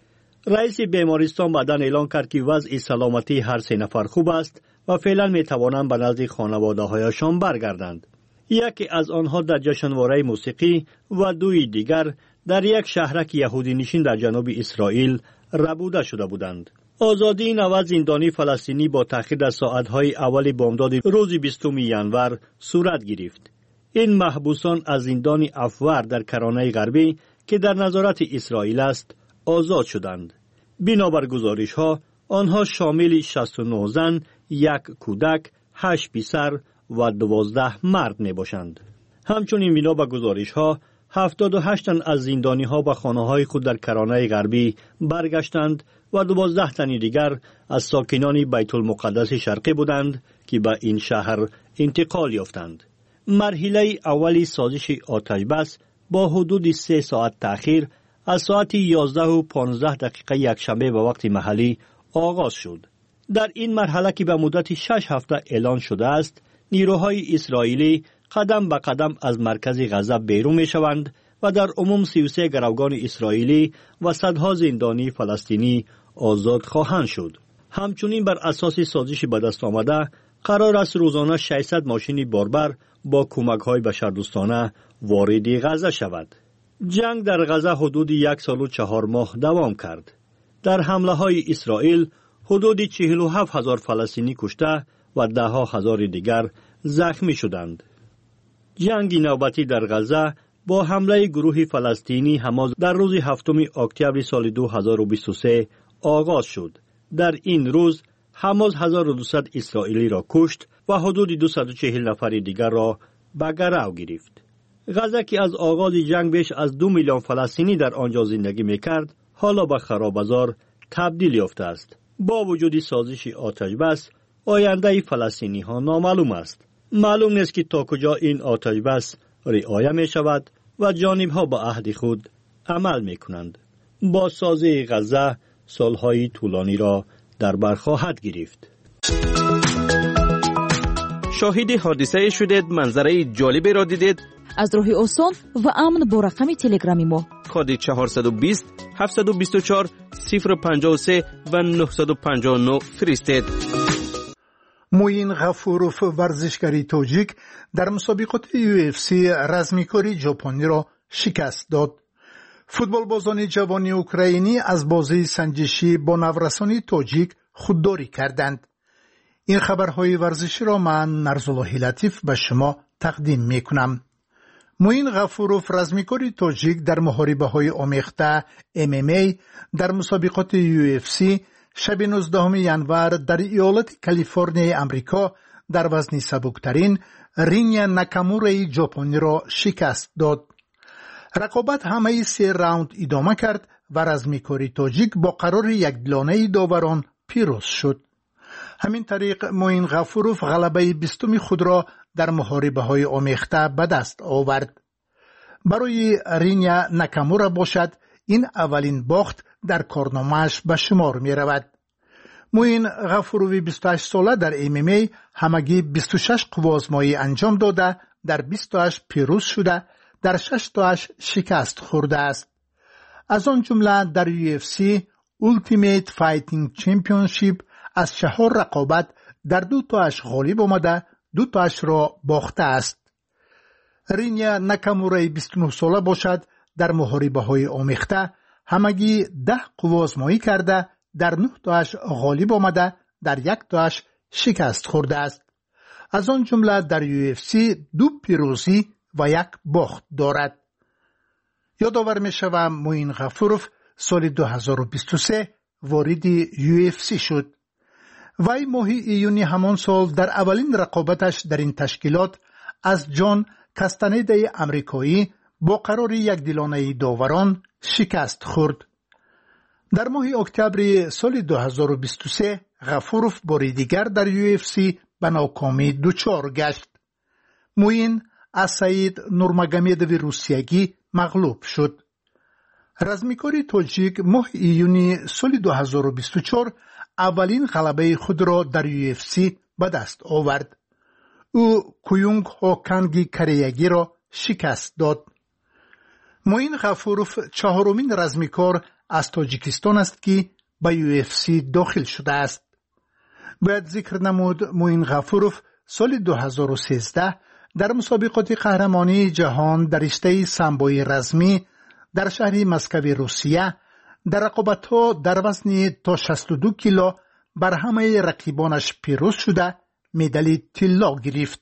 Speaker 12: رئیس بیمارستان بعداً اعلان کرد که وضع سلامتی هر سه نفر خوب است و فعلا می توانند به نزد خانواده هایشان برگردند. یکی از آنها در جشنواره موسیقی و دوی دیگر در یک شهرک یهودی نشین در جنوب اسرائیل ربوده شده بودند. آزادی نود زندانی فلسطینی با تأخیر در ساعتهای اول بامداد روز بیستم ینور صورت گرفت. این محبوسان از زندان افور در کرانه غربی که در نظارت اسرائیل است آزاد شدند. بنابر گزارش ها آنها شامل شصت و نه زن، یک کودک، هشت پسر و دوازده مرد می باشند. همچنین بنابر گزارش ها هفتاد و هشت تن از زندانی ها به خانه های خود در کرانه غربی برگشتند و دوازده تن دیگر از ساکنان بیت المقدس شرقی بودند که به این شهر انتقال یافتند. مرحله اولی سازش آتشبس با حدود سه ساعت تأخیر از ساعت یازده و پانزده دقیقه یکشنبه به وقت محلی آغاز شد. در این مرحله که به مدت شش هفته اعلان شده است، نیروهای اسرائیلی قدم به قدم از مرکز غزه بیرون می شوند و در عموم سی و سه گروگان اسرائیلی و صدها زندانی فلسطینی آزاد خواهند شد. همچنین بر اساس سازش به دست آمده قرار است روزانه ششصد ماشین باربر با کمک‌های بشردوستانه وارد غزه شود. جنگ در غزه حدود یک سال و چهار ماه دوام کرد. در حمله های اسرائیل حدود چهل و هفت هزار فلسطینی کشته و ده ها هزار دیگر زخمی شدند. جنگ نوبتی در غزه با حمله گروه فلسطینی حماس در روز هفتم اکتبر سال دو هزار و بیست و سه آغاز شد. در این روز حماس هزار و دویست اسرائیلی را کشت و حدود دویست و چهل نفر دیگر را به گرو گرفت. غزه که از آغاز جنگ بیش از دو میلیون فلسطینی در آنجا زندگی میکرد، حالا به خرابه‌زار تبدیل یافته است.
Speaker 18: با وجود سازش آتش بس آینده فلسطینی ها نامعلوم است. معلوم نیست که تا کجا این آتش بس رعایت می شود و جانب ها با عهد خود عمل می کنند. با سازی غزه سالهای طولانی را در بر خواهد گرفت.
Speaker 3: شاهد حادثه شدید، منظره جالبی را دیدید؟
Speaker 8: از راه آسان و امن با رقم تلگرامی ما
Speaker 3: کد چهارصد و بیست هفتصد و بیست و چهار صفر پنجاه و سه و نهصد و پنجاه و نه فرستید.
Speaker 19: موین غفوروف ورزشکاری تاجیک در مسابقات یو اف سی رزمیکاری ژاپنی را شکست داد. فوتبال بازان جوانی اوکراینی از بازی سنجشی با نورسانی تاجیک خودداری کردند. این خبرهای ورزشی را من نرزالله لطیف به شما تقدیم می کنم. موین غفوروف رزمیکاری تاجیک در محاربه های آمیخته ام ام ای در مسابقات یو اف سی شب نوزدهم ژانویه در ایالت کالیفرنیا امریکا در وزن سبکترین رینیا ناکامورای ژاپنی را شکست داد. رقابت همه سه راوند ادامه کرد و رزمیکاری تاجیک با قرار یکدلانه داوران پیروز شد. همین طریق موین غفوروف غلبه بیستم خود را در محاربه های آمیخته به دست آورد. برای رینیا ناکامورا باشد این اولین باخت در کارنامه‌اش به شمار می رود. موین غفوروف بیست و هشت ساله در ام ام ای همگی بیست و شش قوازمایی انجام داده، در بیست و هشت پیروز شده، در شش تاش شکست خورده است. از آن جمله در یو اف سی Ultimate Fighting Championship از چهار رقابت در دو تاش غالب آمده، دو تاش را باخته است. رینیا ناکامورای بیست و نه ساله باشد، در محاربه های آمیخته همگی ده قوازمایی کرده، در نه تاش غالب آمده، در یک تاش شکست خورده است. از آن جمله در یو اف سی دو پیروزی و یک باخت دارد. یادآور می شوم موین غفوروف سال دو هزار و بیست و سه وارد یو اف سی شد. وی ماه ایونی همان سال در اولین رقابتش در این تشکیلات از جان کاستانیده امریکایی با قرار یکدلانه داوران شکست خورد. در ماه اکتبر سال دو هزار و بیست و سه غفوروف بار دیگر در یو اف سی به ناکامی دچار گشت. موین از سعید نورمگامدوی روسیگی مغلوب شد. رزمیکاری تاجیک ماه ایونی سال دو هزار و بیست و چهار اولین غلبه خود را در یو اف سی به دست آورد. او کویونگ هوکانگی کریگی را شکست داد. موین غفوروف چهارمین رزمیکار از تاجیکستان است که به یو اف سی داخل شده است. باید ذکر نمود موین غفوروف سال دو هزار و سیزده در مسابقات قهرمانی جهان در رشته سامبوی رزمی در شهر مسکو روسیه در رقابت‌ها در وزن تا شصت و دو کیلو بر همه رقیبانش پیروز شده مدال طلا گرفت.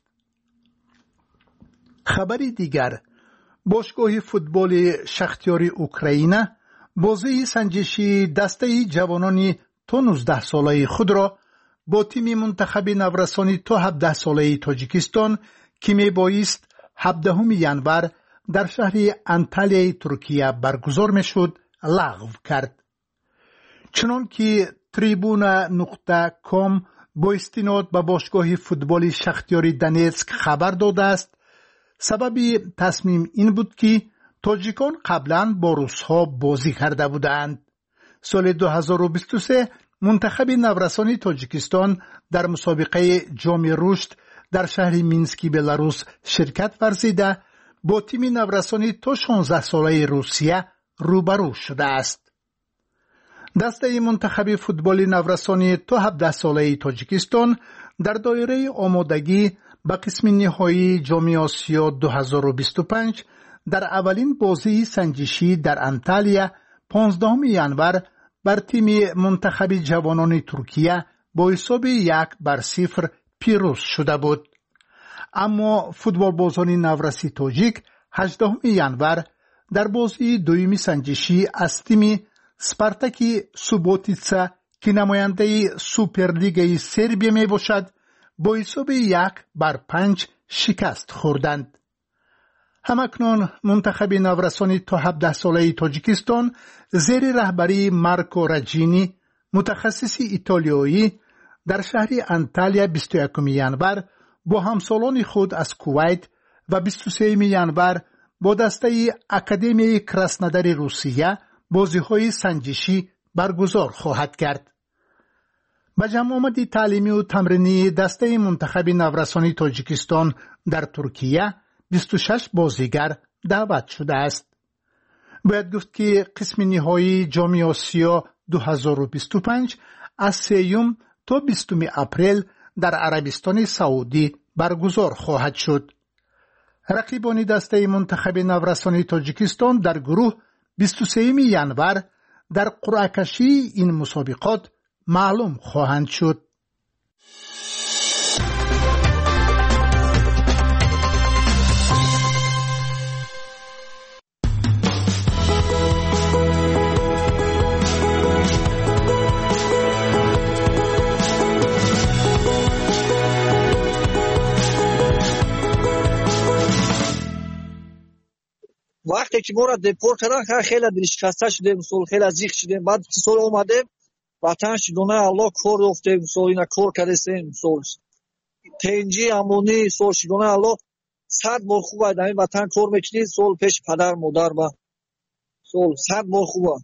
Speaker 19: خبری دیگر، باشگاه فوتبال شختیار اوکراین بازی سنجشی دسته جوانان تا نوزده ساله خود را با تیم منتخب نورسانی تا هفده ساله تاجیکستان که می بایست هفدهم ژانویه در شهر انتالیای ترکیه برگزار می شد لغو کرد. چنان که تریبون نقطه کام با استناد به باشگاه فوتبال شختیار دونتسک خبر داده است، سبب تصمیم این بود که تاجیکان قبلا با روس‌ها بازی کرده بودند. سال دو هزار و بیست و سه منتخب نورسانی تاجیکستان در مسابقه جام رشد در شهر مینسکی بلاروس شرکت ورزیده با تیم نورسانی تا شانزده ساله روسیه روبرو شده است. دسته منتخب فوتبال نورسانی تا هفده ساله تاجیکستان در دایره آمادگی به قسم نهایی جام آسیا دو هزار و بیست و پنج در اولین بازی سنجشی در انتالیا پانزدهم ژانویه بر تیم منتخب جوانان ترکیه با حساب یک بر صفر پیروز شده بود. اما فوتبال بازان نورسی تاجیک هجدهم ژانویه در بازی دویمی سنجشی از تیم سپارتاکی سوبوتیتسا که نماینده سوپرلیگ سربیه می باشد با حساب یک بر پنج شکست خوردند. همکنون منتخب نورسانی تا هفده ساله تاجیکستان زیر رهبری مارکو راجینی متخصص ایتالیایی در شهر انتالیا بیست و یکم ژانویه با همسالان خود از کویت و بیست و سوم ژانویه با دسته اکادمی کراسنودار روسیه بازی‌های سنجشی برگزار خواهد کرد. به جمع آمدی تعلیمی و تمرینی دسته منتخب نورسانی تاجیکستان در ترکیه بیست و شش بازیگر دعوت شده است. باید گفت که قسم نهایی جام آسیا دو هزار و بیست و پنج از سوم تا بیستم اپریل در عربستان سعودی برگزار خواهد شد. رقیبان دسته منتخب نورسانی تاجیکستان در گروه بیست و سوم ژانویه در قرعه کشی این مسابقات معلوم خواهند شد.
Speaker 20: وقتی که ما را دپورت کردن خیلی دلشکسته شدیم، سول خیلی زیخ شدیم. بعد سول اومدیم وطنش دونه الله کور افتیم، سول اینا کور کردیم، سول تنجی امونی سول شدونه الله صد بار خوبه در این وطن کور میکنید، سول پیش پدر مادر با سول صد بار خوبه.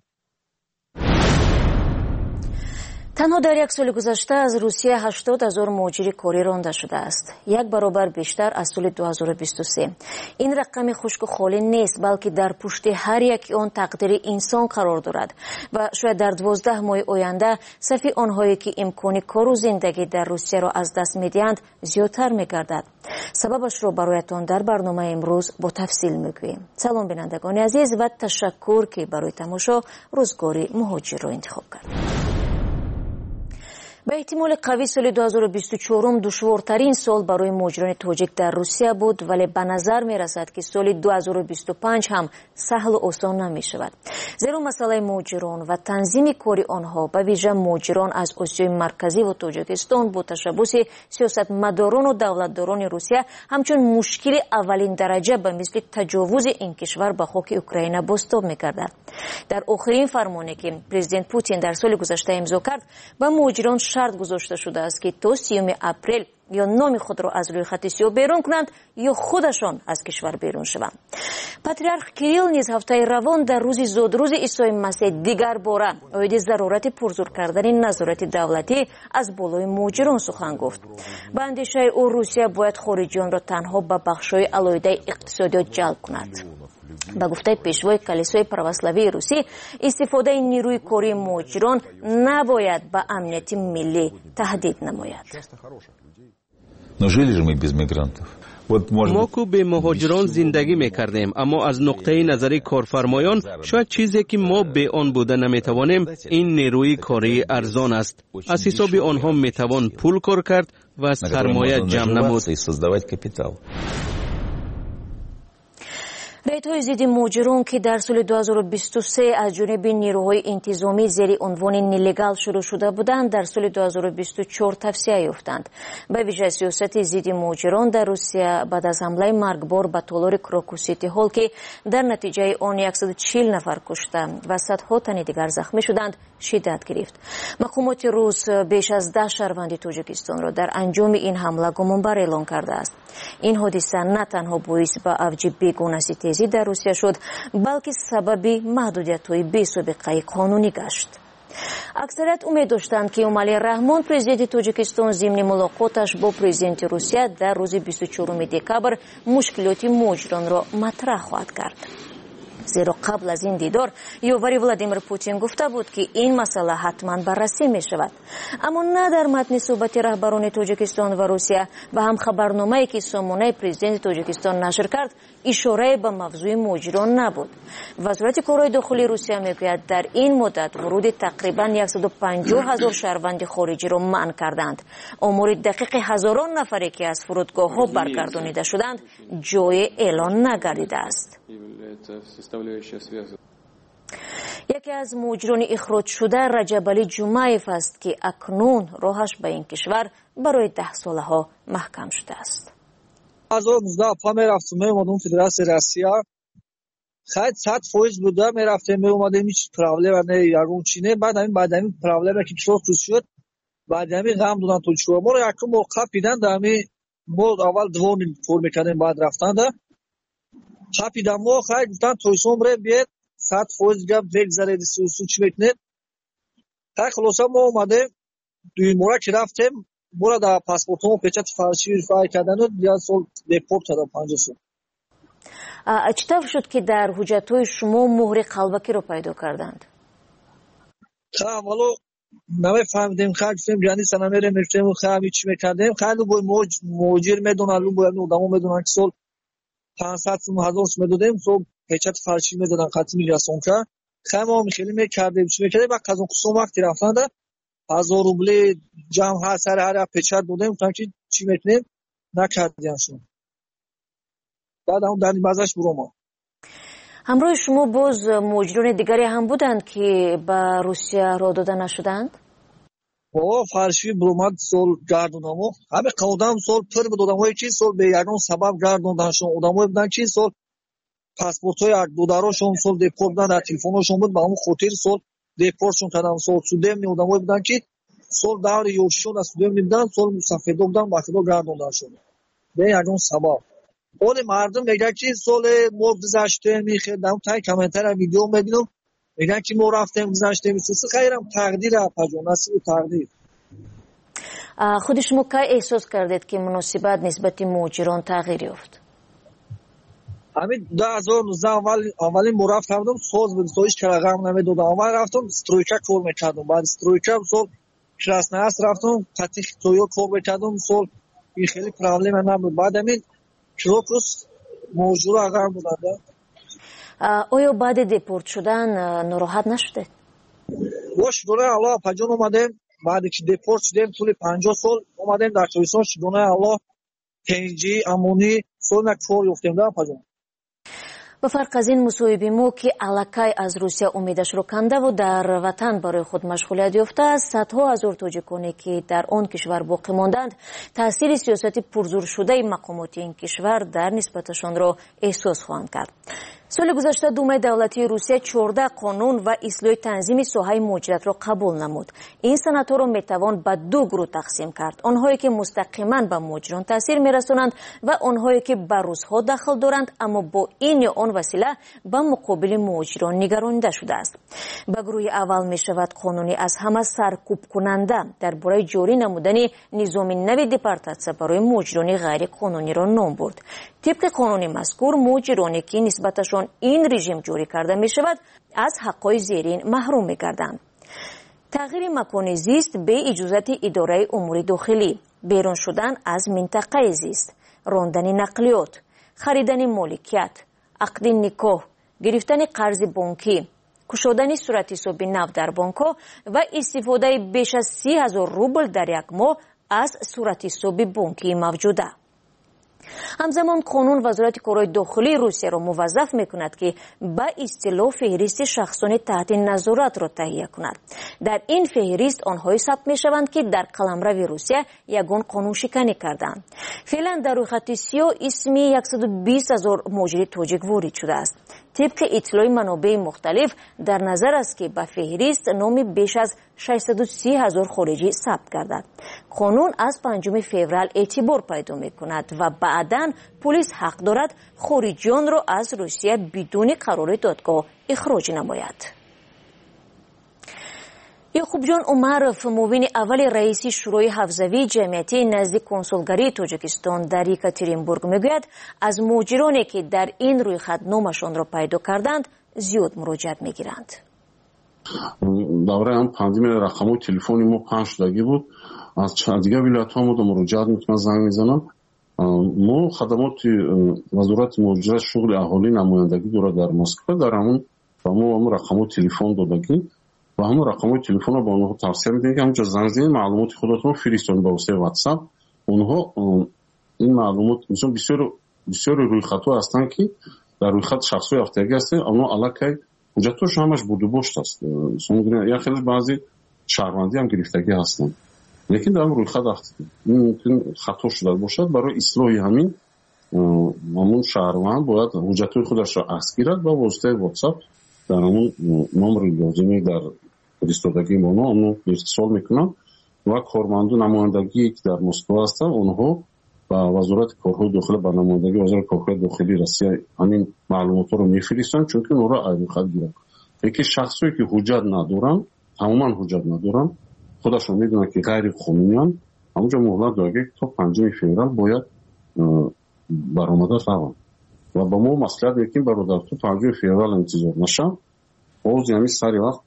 Speaker 16: تنها در یک سال گذشته از روسیه هشتاد هزار مهاجر کاری رانده شده است، یک برابر بیشتر از سال دو هزار و بیست و سه. این رقم خشک و خالی نیست، بلکه در پشت هر یک آن تقدیر انسان قرار دارد و شاید در دوازده ماه آینده صفی آنهایی که امکان کار و زندگی در روسیه را از دست می‌دهند زیادتر می‌گردد. سببش را برایتان در برنامه امروز با تفصیل می‌گوییم. سلام بینندگان عزیز و تشکر که برای تماشا روزگاری مهاجر را انتخاب کردید. به احتمال قوی سال دو هزار و بیست و چهار دشوارترین سال برای مهاجران تاجیک در روسیه بود، ولی به نظر می رسد که سال دو هزار و بیست و پنج هم سهل و آسان نمی شود. زیرا مسئله مهاجران و تنظیم کاری آنها به ویژه مهاجران از آسیای مرکزی و تاجیکستان با تشبث سیاستمداران و دولتداران روسیه همچون مشکل اولین درجه به مثل تجاوز این کشور به خاک اوکراین بازتاب می گردد. در آخرین فرمانی که پرزیدنت پوتین در سال گذشته امضا کرد، به مهاجران شرط گذاشته شده است که تا سیوم اپریل یا نام خود را از روی خط سیاه بیرون کنند یا خودشان از کشور بیرون شوند. پاتریارخ کیریل نیز هفته روان در روز زادروز عیسی مسیح دیگر باره اوید ضرورت پرزور کردن نظارت دولتی از بالای مهاجران سخن گفت. به اندیشه او روسیه باید خارجیان را تنها به بخش‌های علیحده اقتصادیات جلب کند. به گفته پیشوای کلیسای پروسلاوی روسی، استفاده نیروی کاری مهاجران نباید به امنیت ملی تهدید نماید.
Speaker 3: ما کو به مهاجران زندگی میکردیم، اما از نقطه نظری کارفرمایان شاید چیزی که ما به آن بوده نمیتوانیم این نیروی کاری ارزان است. از حساب آنها میتوان پول کار کرد و سرمایه جمع نمود.
Speaker 16: ریت‌های ضد مهاجران که در سال دو هزار و بیست و سه از جانب نیروهای انتظامی زیر عنوان نیلگال شروع شده بودند، در سال دو هزار و بیست و چهار توسعه یافتند. به ویژه سیاست ضد مهاجران در روسیه بعد از حمله مرگبار به تالار کراکو سیتی هال که در نتیجه آن صد و چهل نفر کشته و صدها تن دیگر زخمی شدند شدت گرفت. مقامات روس بیش از ده شهروند تاجیکستان را در انجام این حمله گمانبر اعلام کرده است. این حادثه نه تنها باعث به اوج بیگانه‌ستیزی در روسیه شد، بلکه سبب محدودیت‌های بی‌سابقه قانونی گشت. اکثریت امید داشتند که امالی رحمان پرزیدنت تاجیکستان ضمن ملاقاتش با پرزیدنت روسیه در روز بیست و چهارم دکبر مشکلات مهاجران را مطرح خواهد کرد. زیرا قبل از این دیدار یاوری ولادیمیر پوتین گفته بود که این مسئله حتما بررسی می شود. اما نه در متن صحبت رهبران تاجیکستان و روسیه و هم خبرنامه‌ای که سامانه پرزیدنت تاجیکستان نشر کرد اشاره به موضوع مهاجران نبود. وزارت کارهای داخلی روسیه میگوید در این مدت ورود تقریبا صد و پنجاه هزار شهروند خارجی را منع کردند. آمار دقیق هزاران نفری که از فرودگاه‌ها برگردانیده شدند جای اعلان نگردیده است. یکی از مهاجران اخراج شده رجب علی جمعیف است که اکنون راهش به این کشور برای ده ساله ها محکم شده است.
Speaker 20: دو هزار و نوزده پا می رفتم می اومدم فدراسیون روسیه خیلی صد فویز بوده میرفتیم میومدیم هیچ پرابلم نه یارون چینه بعد همین بعد همین پرابلم که شروع شد بعد همین غم دادن تو شو ما رو یک موقع پیدن دامی ما اول دوم فور میکردیم بعد رفتن ده خپیدم ما خیلی گفتن توی سومره بیاد صد فویز گپ بگذره سو چی میکنه تا خلاصا ما اومده دوی مورا که رفتیم مورا در پاسپورتمو پچت فارسی ورفای کردن و دیگه سال دیپورت شدم پنجاه سال.
Speaker 16: چطور شد که در حجت‌های شما مهر قلبکی رو پیدا کردند؟
Speaker 20: خیلی اولو نمیفهمیدیم خیلی گفتیم یعنی سنمیره میفتیم خیلی چی میکردیم خیلی باید موج موجیر میدونن لون باید نودمو میدونن که سال پانصد هزار میدادیم سال پچت فارسی میدادن خطی میرسون که خیلی ما خیلی میکردیم چی میکردیم بعد از اون قسم وقتی رفتن ده هزار روبلی جمع ها سر هر پچت بودیم تا که چی میکنیم نکردیمشون بعد هم در بازش برو ما
Speaker 16: همراه شما باز مجرمین دیگری هم بودند که به روسیه را داده نشدند؟
Speaker 20: او فارسی برومد سال گردوندم همه قودم سال پر بدادم های چی سال به یگان سبب گردوندنشون آدمای بودن چی سال پاسپورت های دودارشون سال دیپورت در تلفنشون بود با اون خاطر سال دیپورتشون کردم سال سودم می آدمای بودن که سال داور یوشون از سودم میدن سال مسافر بودن با خود گردوندنشون به یگان سبب اون مردم میگن که سال ما گذشته میخدم تا کامنتر ویدیو میبینم میگن که ما رفتیم گذشته میسوس خیرم تقدیر اپاجون نصیب تقدیر.
Speaker 16: خود شما که احساس کردید که مناسبت نسبت مهاجران تغییر یافت؟
Speaker 20: همین دو هزار و نوزده اول اولین ما رفتم سوز بود سویش کلاغم نمیدادم اول رفتم استرویکا کور میکردم بعد استرویکا سال کراسناس رفتم قطعی تویو کور میکردم سال این خیلی پرابلم نبود بعد همین کروکوس موجود آقام بودند.
Speaker 16: آیا بعد دیپورت شدن ناراحت نشده؟
Speaker 20: باش دونه الله پجان اومدیم بعد که دیپورت شدیم طول پنجاه سال اومدیم در تویسان دونه الله پنجی امونی سال نکفور یفتیم در پجان.
Speaker 16: با فرق از این مصاحبه ما که الکای از روسیه امیدش رو کنده و در وطن برای خود مشغولیت یافته است صدها هزار تاجیکانی که در آن کشور باقی ماندند تاثیر سیاست پرزور شده مقامات این کشور در نسبتشان را احساس خواهند کرد. سال گذشته دومای دولتی روسیه چهارده قانون و اصلاح تنظیم ساحه مهاجرت را قبول نمود. این سنت‌ها را میتوان به دو گروه تقسیم کرد. آنهایی که مستقیما به مهاجران تاثیر میرسانند و آنهایی که به روس‌ها دخل دارند اما با این یا آن وسیله به مقابل مهاجران نگرانیده شده است. به گروه اول میشود قانونی از همه سرکوب کننده درباره جاری نمودن نظام نو دپارتاسیا برای مهاجران غیر قانونی را نام برد. طبق قانون مذکور مهاجرانی که نسبتشان این رژیم جاری کرده می شود از حقهای زیرین محروم می گردند. تغییر مکان زیست به اجازت اداره امور داخلی، بیرون شدن از منطقه زیست، راندن نقلیات، خریدن مالکیت، عقد نکاح، گرفتن قرض بانکی، کشودن صورت حساب نو در بانک‌ها و استفاده بیش از سی هزار روبل در یک ماه از صورت حساب بانکی موجوده. همزمان قانون وزارت کارهای داخلی روسیه را موظف می‌کند که به اصطلاح فهرست شخصان تحت نظارت را تهیه کند. در این فهرست آنهایی ثبت می‌شوند که در قلمرو روسیه یگان قانون شکنی کردند. فعلا در رویخط سیاه اسم صد و بیست هزار مهاجر تاجیک وارد شده است. طبق اطلاع منابع مختلف در نظر است که به فهرست نام بیش از ششصد و سی هزار خارجی ثبت گردد. قانون از پنجم فوریه اعتبار پیدا می‌کند و بعداً پلیس حق دارد خارجیان را از روسیه بدون قرار دادگاه اخراج نماید. یعقوب جان عمرف معاون اول رئیس شورای حوزوی جمعیتی نزد کنسولگری تاجیکستان در یکاترینبورگ میگوید از مهاجرانی که در این رویخط نامشان را پیدا کردند زیاد مراجعت میگیرند.
Speaker 21: دوره هم پاندمی رقم تلفنی ما پنج شدگی بود از دیگه ولایت ها مورد مراجعت میتونم زنگ میزنم. ما خدمات وزارت مهاجرت شغل اهالی نمایندگی داره در مسکو دارم و ما هم رقم تلفن دادگی و همون رقم تلفن رو با اونها توصیه میدیم که همونجا زنگ زدید معلومات خودتون فرستون با واسطه واتساپ. اونها این معلومات مثلا بسیار بسیار روی خطا هستن که در روی خط شخصی افتادگی هستن اما علاقه حجتش همش بوده باشت است. مثلا یا خیلی بعضی شهروندی هم گرفتگی هستن. لیکن در روی خط افتادگی ممکن خطا شده باشد برای اصلاح همین همون شهروند باید حجت خودش را عکس گیرد و واسطه واتساپ در همون نمر لازمی در فرستادگی ما اونو اتصال میکنن و کارمندان نمایندگی که در مسکو هستن اونها با وزارت کارهای داخلی با نمایندگی وزارت کارهای داخلی روسیه همین معلومات رو میفرستن چون که اونها را خط گیرن. یکی شخصی که حجت ندارن تماما حجت ندارن خودشون میدونن که غیر قانونیان همونجا مهلت داده تا پنجم فوریه باید برآمده روند و با ما مصلحت میکنیم برادر تو پنجم فوریه انتظار نشم باز یعنی سری وقت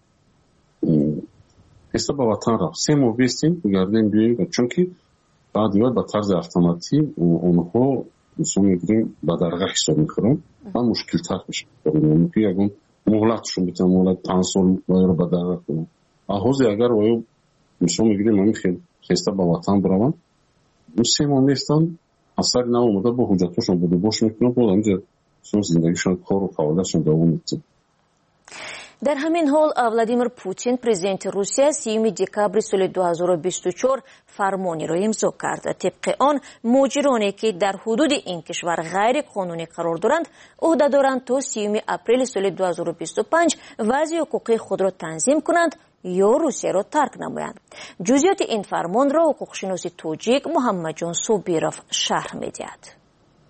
Speaker 21: حساب به وطن رفت سه ماه بیستیم بگردیم بیاییم چون که بعد یاد به طرز اتوماتیک اونها مثلا میگیریم به درگاه حساب میکنن و مشکل تر میشه یعنی که اگر مهلتشون بیتن مهلت پنج سال رو به درگاه کنن احوزی اگر وایو مثلا میگیریم همین خیلی حساب به وطن بروند اون سه ماه نیستن اثر نه اومده با حجتشون بوده باش میکنن بود اینجا سون زندگیشون کار و فعالیتشون دوام میده.
Speaker 5: در همین حال ولادیمیر پوتین پرزیدنت روسیه سیوم دکبر سال دو هزار و بیست و چهار فرمانی را امضا کرد. طبق آن مهاجرانی که در حدود این کشور غیر قانونی قرار دارند عهده دارند تا سیوم اپریل سال دو هزار و بیست و پنج وضع حقوقی خود را تنظیم کنند یا روسیه را ترک نمایند. جزئیات این فرمان را حقوقشناس تاجیک محمد جان صابیروف شرح می‌دهد.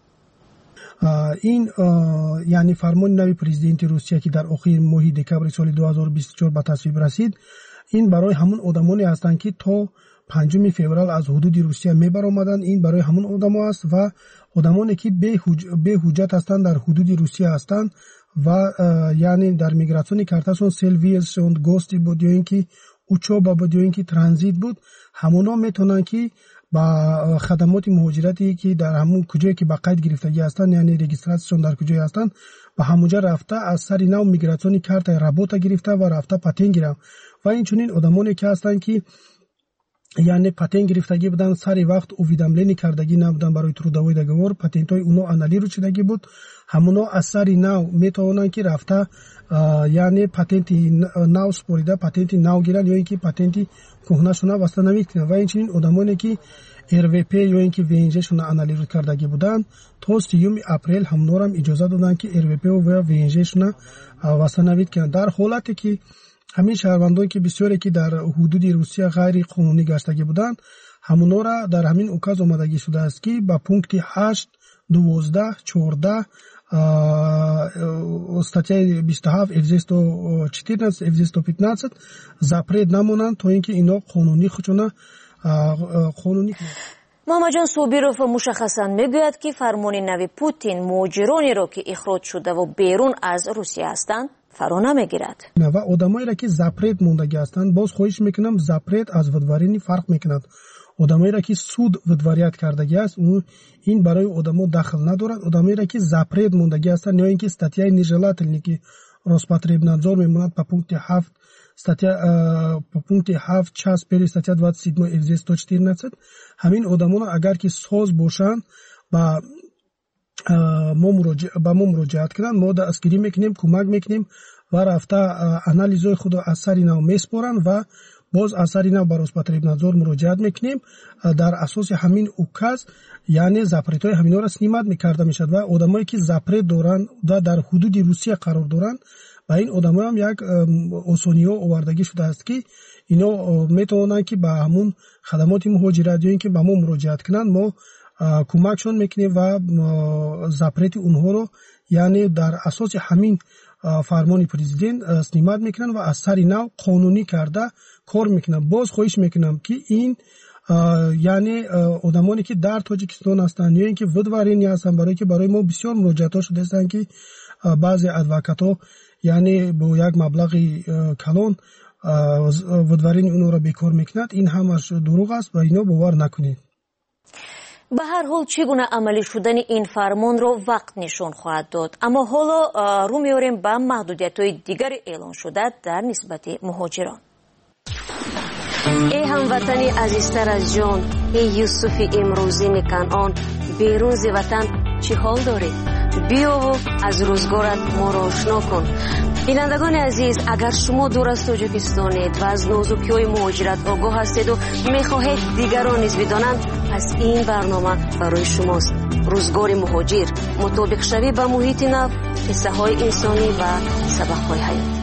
Speaker 22: این یعنی فرمان نوی پرزیدنت روسیه که در آخر ماه دکبر سال دو هزار و بیست و چهار به تصویب رسید این برای همون آدمانی هستند که تا پنجم فوریه از حدود روسیه میبرآمدند. این برای همون آدما است و آدمانی که به حجت هستند در حدود روسیه هستند و یعنی در میگراسیون کارتاشون سلویسشون گوستی بود یا اینکه اوچوبا بود یا اینکه ترانزیت بود همونا میتونن که با خدمات مهاجرتی که در همون کجایی که با قید گرفتگی هستند یعنی رجیستراسیون در کجایی هستند و همونجا رفته از سر نو میگراسیون کارت رابطه گرفته و رفته پاتنت گرفت و این چنین آدمانی که هستند که یعنی پاتنت گرفتگی بودن سر وقت اویداملینی کردگی نبودن برای трудовой договор پاتنت های اونو انالی رو چیدگی بود همونا از سر نو میتونن که رفته یعنی پاتنت نو سپوریده پاتنت نو گیرن یا اینکه پاتنت کهنه شونه واسطه نمیکنن و این چنین آدمانی که ار وی پی یا اینکه وینجه شونه انالی رو کردگی بودن تا سیوم اپریل همونا هم اجازه دادن که ار وی پی و وینجه شونه واسطه نمیکنن. در حالتی که همین شهروندان که بسیاری که در حدود روسیه غیر قانونی گشتگی بودند همونا را در همین اوکاز آمدگی شده است که با پونکت هشت دوازده چهارده статья بیست و هفت двести четырнадцать двести пятнадцать запрет نمونند تا اینکه اینا قانونی خودشون قانونی کنند.
Speaker 5: محمد جان صابیروف مشخصا میگوید که فرمان نوی پوتین مهاجرانی را که اخراج شده و بیرون از روسیه هستند فرا نمیگیرد.
Speaker 22: و آدمایی را که زپرت موندگی هستند باز خواهش میکنم زپرت از ودوارینی فرق میکند. آدمایی را که سود ودواریت کردگی است این برای آدمو دخل ندارد. آدمایی را که زپرت موندگی هستند یا اینکه استاتیای нежелательный که Роспотребнадзор میمоند по пункте هفت статья по пункте هفت часть первая статья двадцать семь двести четырнадцать همین آدمان اگر که ساز باشند با ما مراجعه با ما مراجعت کنند ما دستگیری میکنیم کمک میکنیم و رفته انالیزهای خود از سر اینا میسپارن و باز از سر اینا با Роспотребнадзор مراجعت میکنیم در اساس همین اوکاز یعنی زپرت های همینا را سنیمت میکرده میشد و آدمایی که زپرت دارن و در حدود روسیه قرار دارن و این آدما هم یک آسونیا آوردگی شده است که اینا میتونن که با همون خدمات مهاجرت یا اینکه با ما مراجعت کنند ما کمکشون میکنیم و زپرت اونها رو یعنی در اساس همین فرمان پرزیدنت سنیمت میکنن و از سر نو قانونی کرده کار میکنن. باز خواهش میکنم که این یعنی آدمانی که در تاجیکستان هستند یا اینکه ودوارینی هستند برای که برای ما بسیار مراجعات ها شده هستند که بعضی ادوکات ها یعنی با یک مبلغ کلان ودوارین اونو را بیکار میکنند این همش دروغ است و اینو باور نکنید.
Speaker 5: به هر حال چگونه عملی شدن این فرمان را وقت نشان خواهد داد. اما حالا رو میاریم به محدودیت‌های دیگر اعلان شده در نسبت مهاجران. ای هموطنی عزیزتر از جان، ای یوسف امروزین کنعان، بیرون ز وطن چی حال داری؟ بیا و از روزگارت ما را آشنا کن. بینندگان عزیز، اگر شما دور از تاجیکستانید و از نازکی‌های مهاجرت آگاه هستید و می‌خواهید دیگران نیز بدانند، پس این برنامه برای شماست. روزگار مهاجر، مطابق شوی با محیط نو، قصه های انسانی و سبق های حیاتی.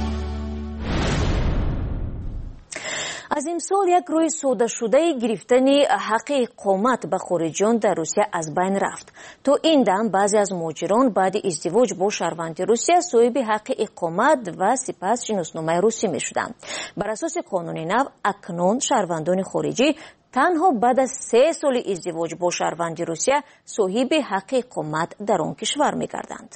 Speaker 5: از امسال یک روی سوده شده گرفتن حق اقامت به خارجیان در روسیه از بین رفت. تو این دم بعضی از مهاجران بعد ازدواج با شهروند روسیه صاحب حق اقامت و سپس شناسنامه روسی می شدند. بر اساس قانون نو اکنون شهروندان خارجی تنها بعد از سه سال ازدواج با شهروند روسیه صاحب حق اقامت در آن کشور می گردند.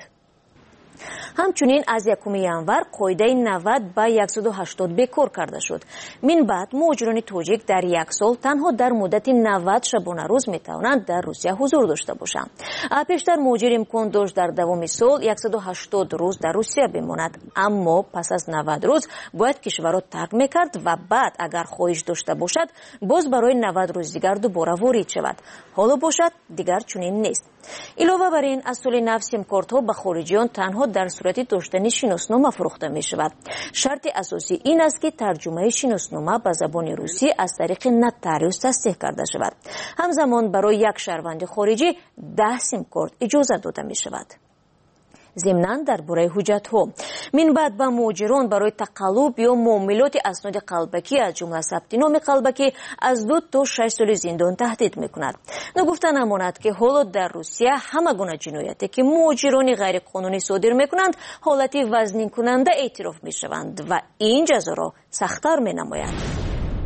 Speaker 5: همچنین از یکم ینور قاعده نود به صد و هشتاد بکار کرده شد. من بعد مهاجران تاجیک در یک سال تنها در مدت نود شبانه روز می توانند در روسیه حضور داشته باشند. پیشتر مهاجر امکان داشت در دوام سال صد و هشتاد روز در روسیه بماند، اما پس از نود روز باید کشور را ترک میکرد و بعد اگر خواهش داشته باشد باز برای نود روز دیگر دوباره وارد شود. حالا باشد دیگر چنین نیست. علاوه بر این از سال نو سیمکارت‌ها به خارجیان تنها در صورت داشتن شناسنامه فروخته می شود. شرط اساسی این است که ترجمه شناسنامه به زبان روسی از طریق نوتاریوس تصدیق کرده شود. همزمان برای یک شهروند خارجی ده سیمکارت اجازه داده می شود. ضمناً درباره حجت‌ها من بعد با مهاجران برای تقلب یا معاملات اسناد قلبکی از جمله ثبت نام قلبکی از دو تا شش سال زندان تهدید می‌کند. نگفته نماند که حالا در روسیه همه گونه جنایتی که مهاجران غیر قانونی صادر می‌کنند حالت وزنین کننده اعتراف می‌شوند و این جزا را سخت‌تر می‌نماید.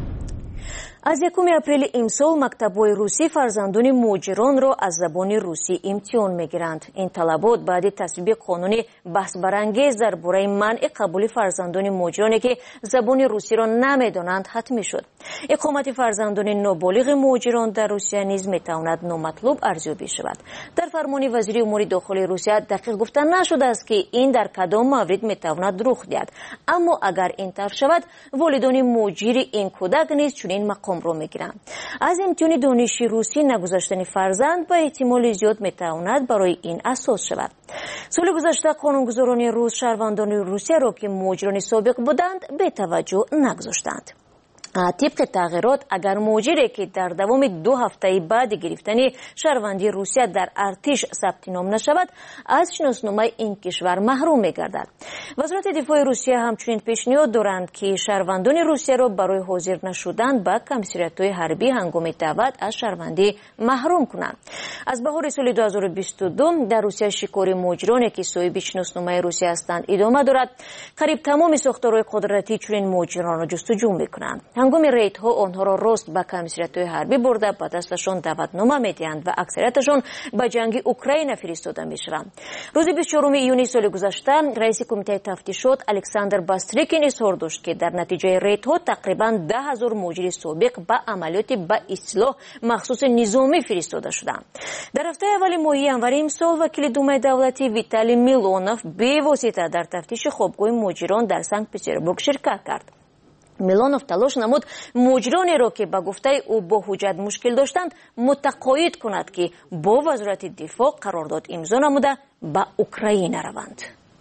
Speaker 5: از یکم اپریل امسال مکتب‌های روسی فرزندان مهاجران را از زبان روسی امتحان می‌گیرند. این طلبات بعد تصویب قانونی بحث برانگیز درباره منع قبول فرزندان مهاجرانی که زبان روسی را نمی‌دانند حتمی شد. اقامت فرزندان نابالغ مهاجران در روسیه نیز می‌تواند نامطلوب ارزیابی شود. در فرمان وزیر امور داخلی روسیه دقیق گفته نشده است که این در کدام مورد می‌تواند رخ دهد، اما اگر این طرح شود والدان مهاجر این کودک نیز چنین مقام رو میگیرند. از امتحان دانشی روسی نگذاشتن فرزند با احتمال زیاد میتواند برای این اساس شود. سال گذشته قانونگذاران روس شهروندان روسیه را که مهاجران سابق بودند به توجه نگذاشتند. طبق تغییرات اگر مهاجری که در دوام دو هفته بعد گرفتن شهروندی روسیه در ارتش ثبت نام نشود از شناسنامه این کشور محروم می‌گردد. وزارت دفاع روسیه همچنین پیشنهاد دارند که شهروندان روسیه را برای حاضر نشدن به کمیساریات‌های حربی هنگام دعوت از شهروندی محروم کنند. از بهار سال دو هزار و بیست و دو در روسیه شکار مهاجرانی که صاحب شناسنامه روسیه هستند ادامه دارد. قریب تمام ساختارهای قدرتی چنین مهاجران را جستجو می‌کنند. هنگام ریدها آنها را راست به کمیساریات‌های حربی برده به دستشان دعوتنامه می‌دهند و اکثریتشان به جنگ اوکراین فرستاده می‌شوند. روز بیست و چهارم ایونی سال گذشته رئیس کمیته تفتیشات الکساندر باستریکین اظهار داشت که در نتیجه ریدها تقریباً ده هزار مهاجر سابق به عملیات به اصطلاح مخصوص نظامی فرستاده شدند. در هفته اول ماه ینور امسال وکیل دومای دولتی ویتالی میلونوف به واسطه در تفتیش خوابگاه مهاجران در سنت پترزبورگ شرکت کرد. میلونوف تلاش نمود مهاجرانی را که به گفته او با حجت مشکل داشتند متقاعد کند که با وزارت دفاع قرارداد امضا نموده به اوکراین روند.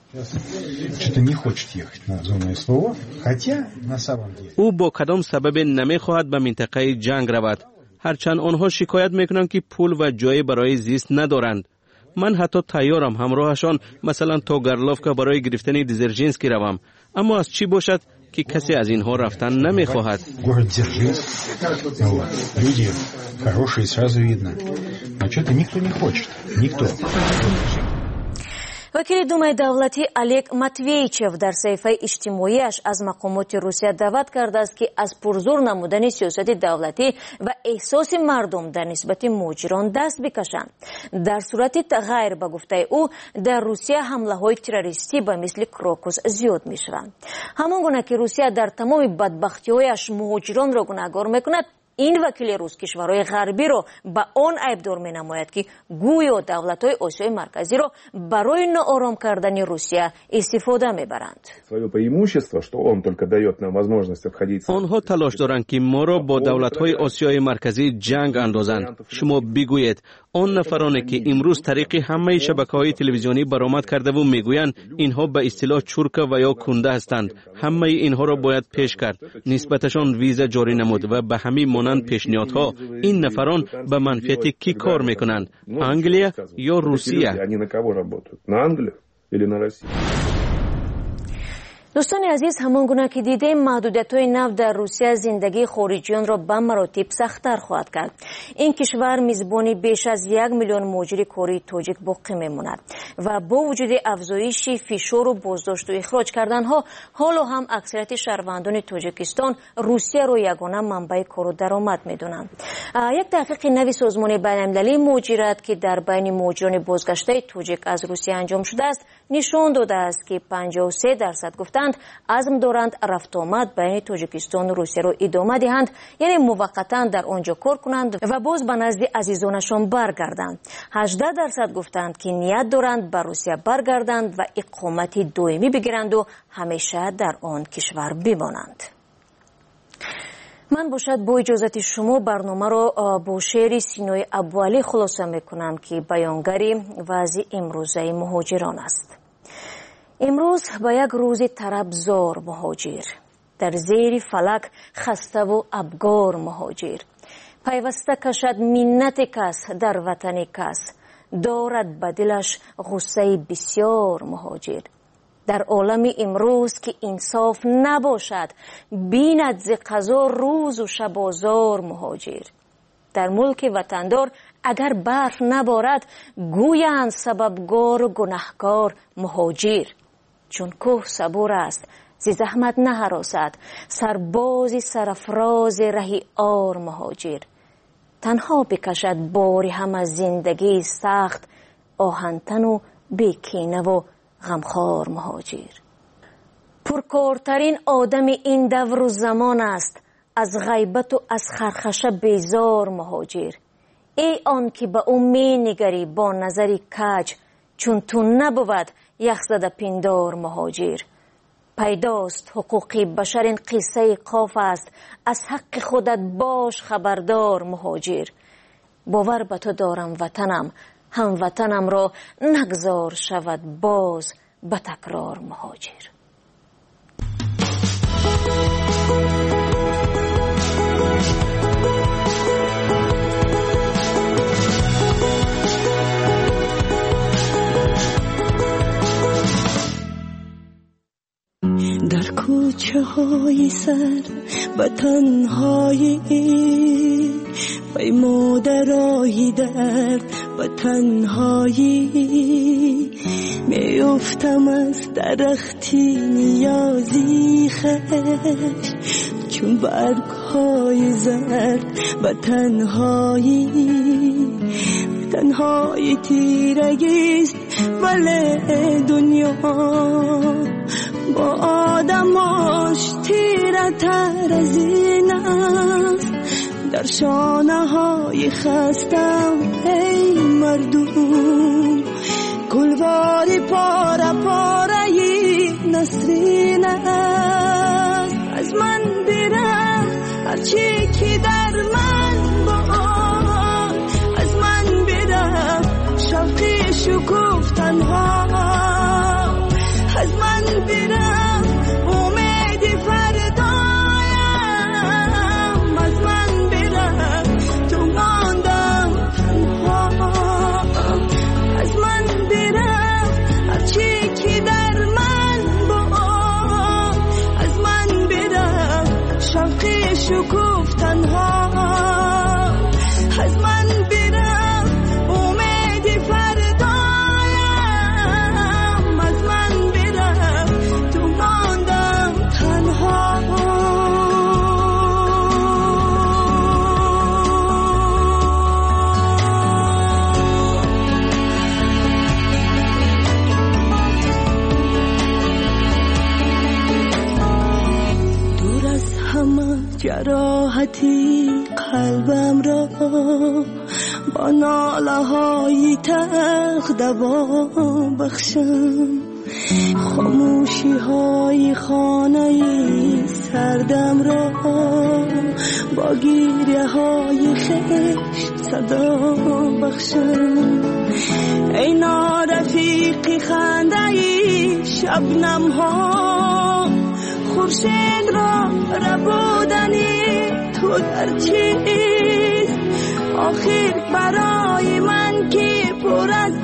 Speaker 3: او با کدام سبب نمیخواهد به منطقه جنگ رود، هرچند آنها شکایت میکنند که پول و جای برای زیست ندارند. من حتی تیارم همراهشان مثلا تا گرلوفکا برای گرفتن دیزرژینسکی روم، اما از چی باشد که کسی از اینها رفتن نمیخواهد.
Speaker 5: وکیل دومای دولتی الک ماتویچف در صفحه اجتماعیش از مقامات روسیه دعوت کرده است که از پرزور نمودن سیاست دولتی و احساس مردم در نسبت مهاجران دست بکشند. در صورت غیر به گفته او در روسیه حمله های تروریستی به مثل کراکوس زیاد می شوند. همان گونه که روسیه در تمام بدبختی هایش مهاجران را گناهکار میکند، این وکیل روس کشورهای غربی را به آن عیبدار می نماید که گویا دولت‌های آسیای مرکزی را برای ناآرام کردن روسیه استفاده می برند.
Speaker 3: آنها تلاش دارند که ما را با دولت‌های آسیای مرکزی جنگ اندازند. شما بگویید آن نفرانی که امروز طریق همه شبکه‌های تلویزیونی برآمد کرده و میگویند اینها به اصطلاح چرک و یا کنده هستند، همه اینها را باید پیش کرد، نسبتشان ویزا جاری نمود و به همین مانند پیشنهادها این نفران به منفعت کی کار میکنند؟ انگلیا یا روسیه؟
Speaker 5: دوستان عزیز، همان گونه که دیدیم محدودیت‌های نو در روسیه زندگی خارجیان را به مراتب سخت‌تر خواهد کرد. این کشور میزبانی بیش از یک میلیون مهاجر کاری تاجیک باقی میماند و با وجود افزایش فشار و بازداشت و اخراج کردنها، حالا هم اکثریت شهروندان تاجیکستان روسیه را یگانه منبع کار و درآمد میدونند. یک تحقیق نوی سازمان بین‌المللی مهاجرت که در بین مهاجران بازگشته تاجیک از روسیه انجام شده است، نشان داده است که پنجاه و سه درصد گفتند عزم دارند رفت آمد بین تاجیکستان و روسیه را ادامه دهند، یعنی موقتا در آنجا کار کنند و باز به نزد عزیزانشان برگردند. هجده درصد گفتند که نیت دارند به روسیه برگردند و اقامت دائمی بگیرند و همیشه در آن کشور بمانند. من باشد با اجازت شما برنامه را با شعر سینای ابوالی خلاصه میکنم که بیانگری وضع امروزه مهاجران است. امروز به یک روز طربزار مهاجر، در زیر فلک خسته و ابگار مهاجر، پیوسته کشد منت کس در وطن کس، دارد به دلش غصه بسیار مهاجر. در عالم امروز که انصاف نباشد، بیند ز قضا روز و شب آزار مهاجر. در ملک وطندار اگر برف نبارد، گویند سببگار و گناهکار مهاجر. چون کوه صبور است ز زحمت نهراسد، سرباز سرافراز رهی آر مهاجر. تنها بکشد باری هم از زندگی سخت، آهنتن و بیکینه و غمخوار مهاجر. پرکارترین آدم این دور و زمان است، از غیبت و از خرخشه بیزار مهاجر. ای آن که به او می نگری با نظری کج، چون تو نبود یک زده پندار مهاجر. پیداست حقوق بشر این قصه قاف است، از حق خودت باش خبردار مهاجر. باور به تو دارم وطنم، هم وطنم را نگذار شود باز به تکرار مهاجر.
Speaker 14: در کوچه های سر و تنهایی، پیمودرایی درد و تنهایی، میافتم از درختی نیازی خش، چون برگ های زرد و تنهایی. تنهایی تیرگیست ولی دنیا با آدماش تیره تر از این است. در شانه های خستم ای مردم، گلواری پاره پاره نسرین است. از من برم هرچی که در من با، از من برم شوقی شکوف تنها، از من برم امید فردایم، از من برم تو ماندم تنها. از من برم هرچی که در من با، از من برم شوقی شکوف تنها، از من برم امید فردایم، از من برم تو ماندم تنها. دور از همه جراحتی قلبم را با ناله های تلخ دوا بخشم، خاموشی های خانه سردم را با گیره های خشت صدا بخشم. ای نارفیق خنده شبنم ها، خورشید را ربودنی تو در چیست آخر برای من که پر از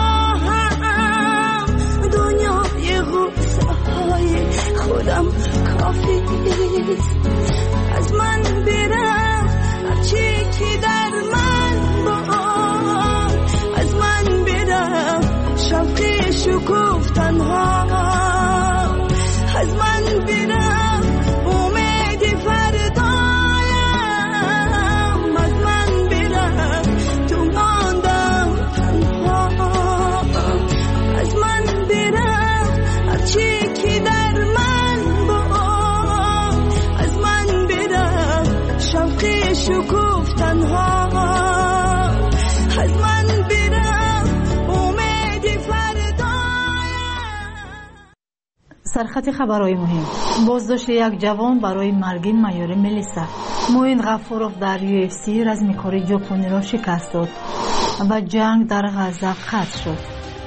Speaker 14: آهم دنیای غصه های خودم کافیست از من برم هرچی که در من با از من برم شوق شکوفتن ها از من برم امید فردایم از من برم تو ماندم تنها از من برم هرچی که در من با از من برم شوق شکوفتن ها از من برم امید فردایم.
Speaker 1: سرخط خبرهای مهم: بازداشت یک جوان برای مرگ مایور ملیسا. موین غفوروف در یو اف سی رزمیکاری ژاپنی را شکست داد و جنگ در غزه قطع شد.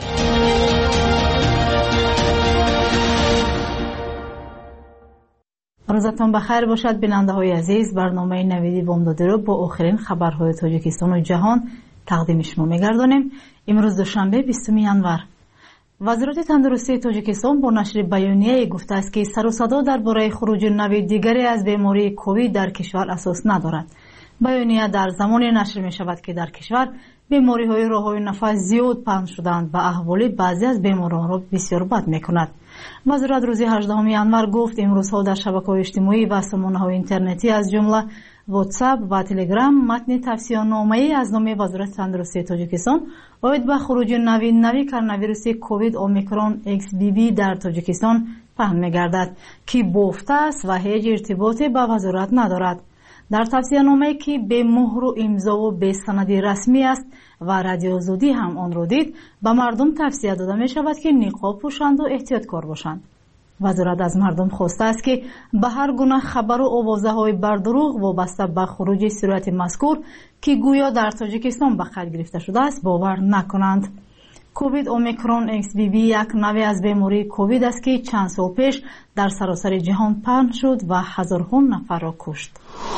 Speaker 1: روزتان بخیر باشد بیننده های عزیز. برنامه نویدی بامداده را با آخرین خبرهای تاجیکستان و جهان تقدیم شما می‌گردانیم. امروز دوشنبه بیستم ینور. وزارت تندرستی تاجیکستان با نشر بیانیه گفته است که سر و صدا درباره خروج نوع دیگری از بیماری کووید در کشور اساس ندارد. بیانیه در زمانی نشر می شود که در کشور بیماری های راه‌های نفس زیاد پنهان شدند و احوال بعضی از بیماران را بسیار بد می کند. وزارت روز هجدهم ینور گفت امروزها در شبکه‌های اجتماعی و سامانه‌های اینترنتی از جمله واتساپ و تلگرام متن توصیه‌نامه‌ای از نام وزارت تندرستی تاجیکستان اوید به خروج نوی نوی کرونا ویروس کووید اومیکرون ایکس بی بی در تاجیکستان پهن می‌گردد که بافته است و هیچ ارتباطی با وزارت ندارد. در توصیه‌نامه‌ای که به مهر و امضا و به سند رسمی است و رادیو آزادی هم آن را دید، به مردم توصیه داده می‌شود که نقاب پوشند و احتیاطکار باشند. وزارت از مردم خواسته است که به هر گونه خبر و آوازه‌های بردروغ وابسته به خروج صورت مذکور که گویا در تاجیکستان به خود گرفته شده است باور نکنند. کووید اومیکرون ایکس بی بی یک نوع از بیماری کووید است که چند سال پیش در سراسر جهان پهن شد و هزارها نفر را کشت.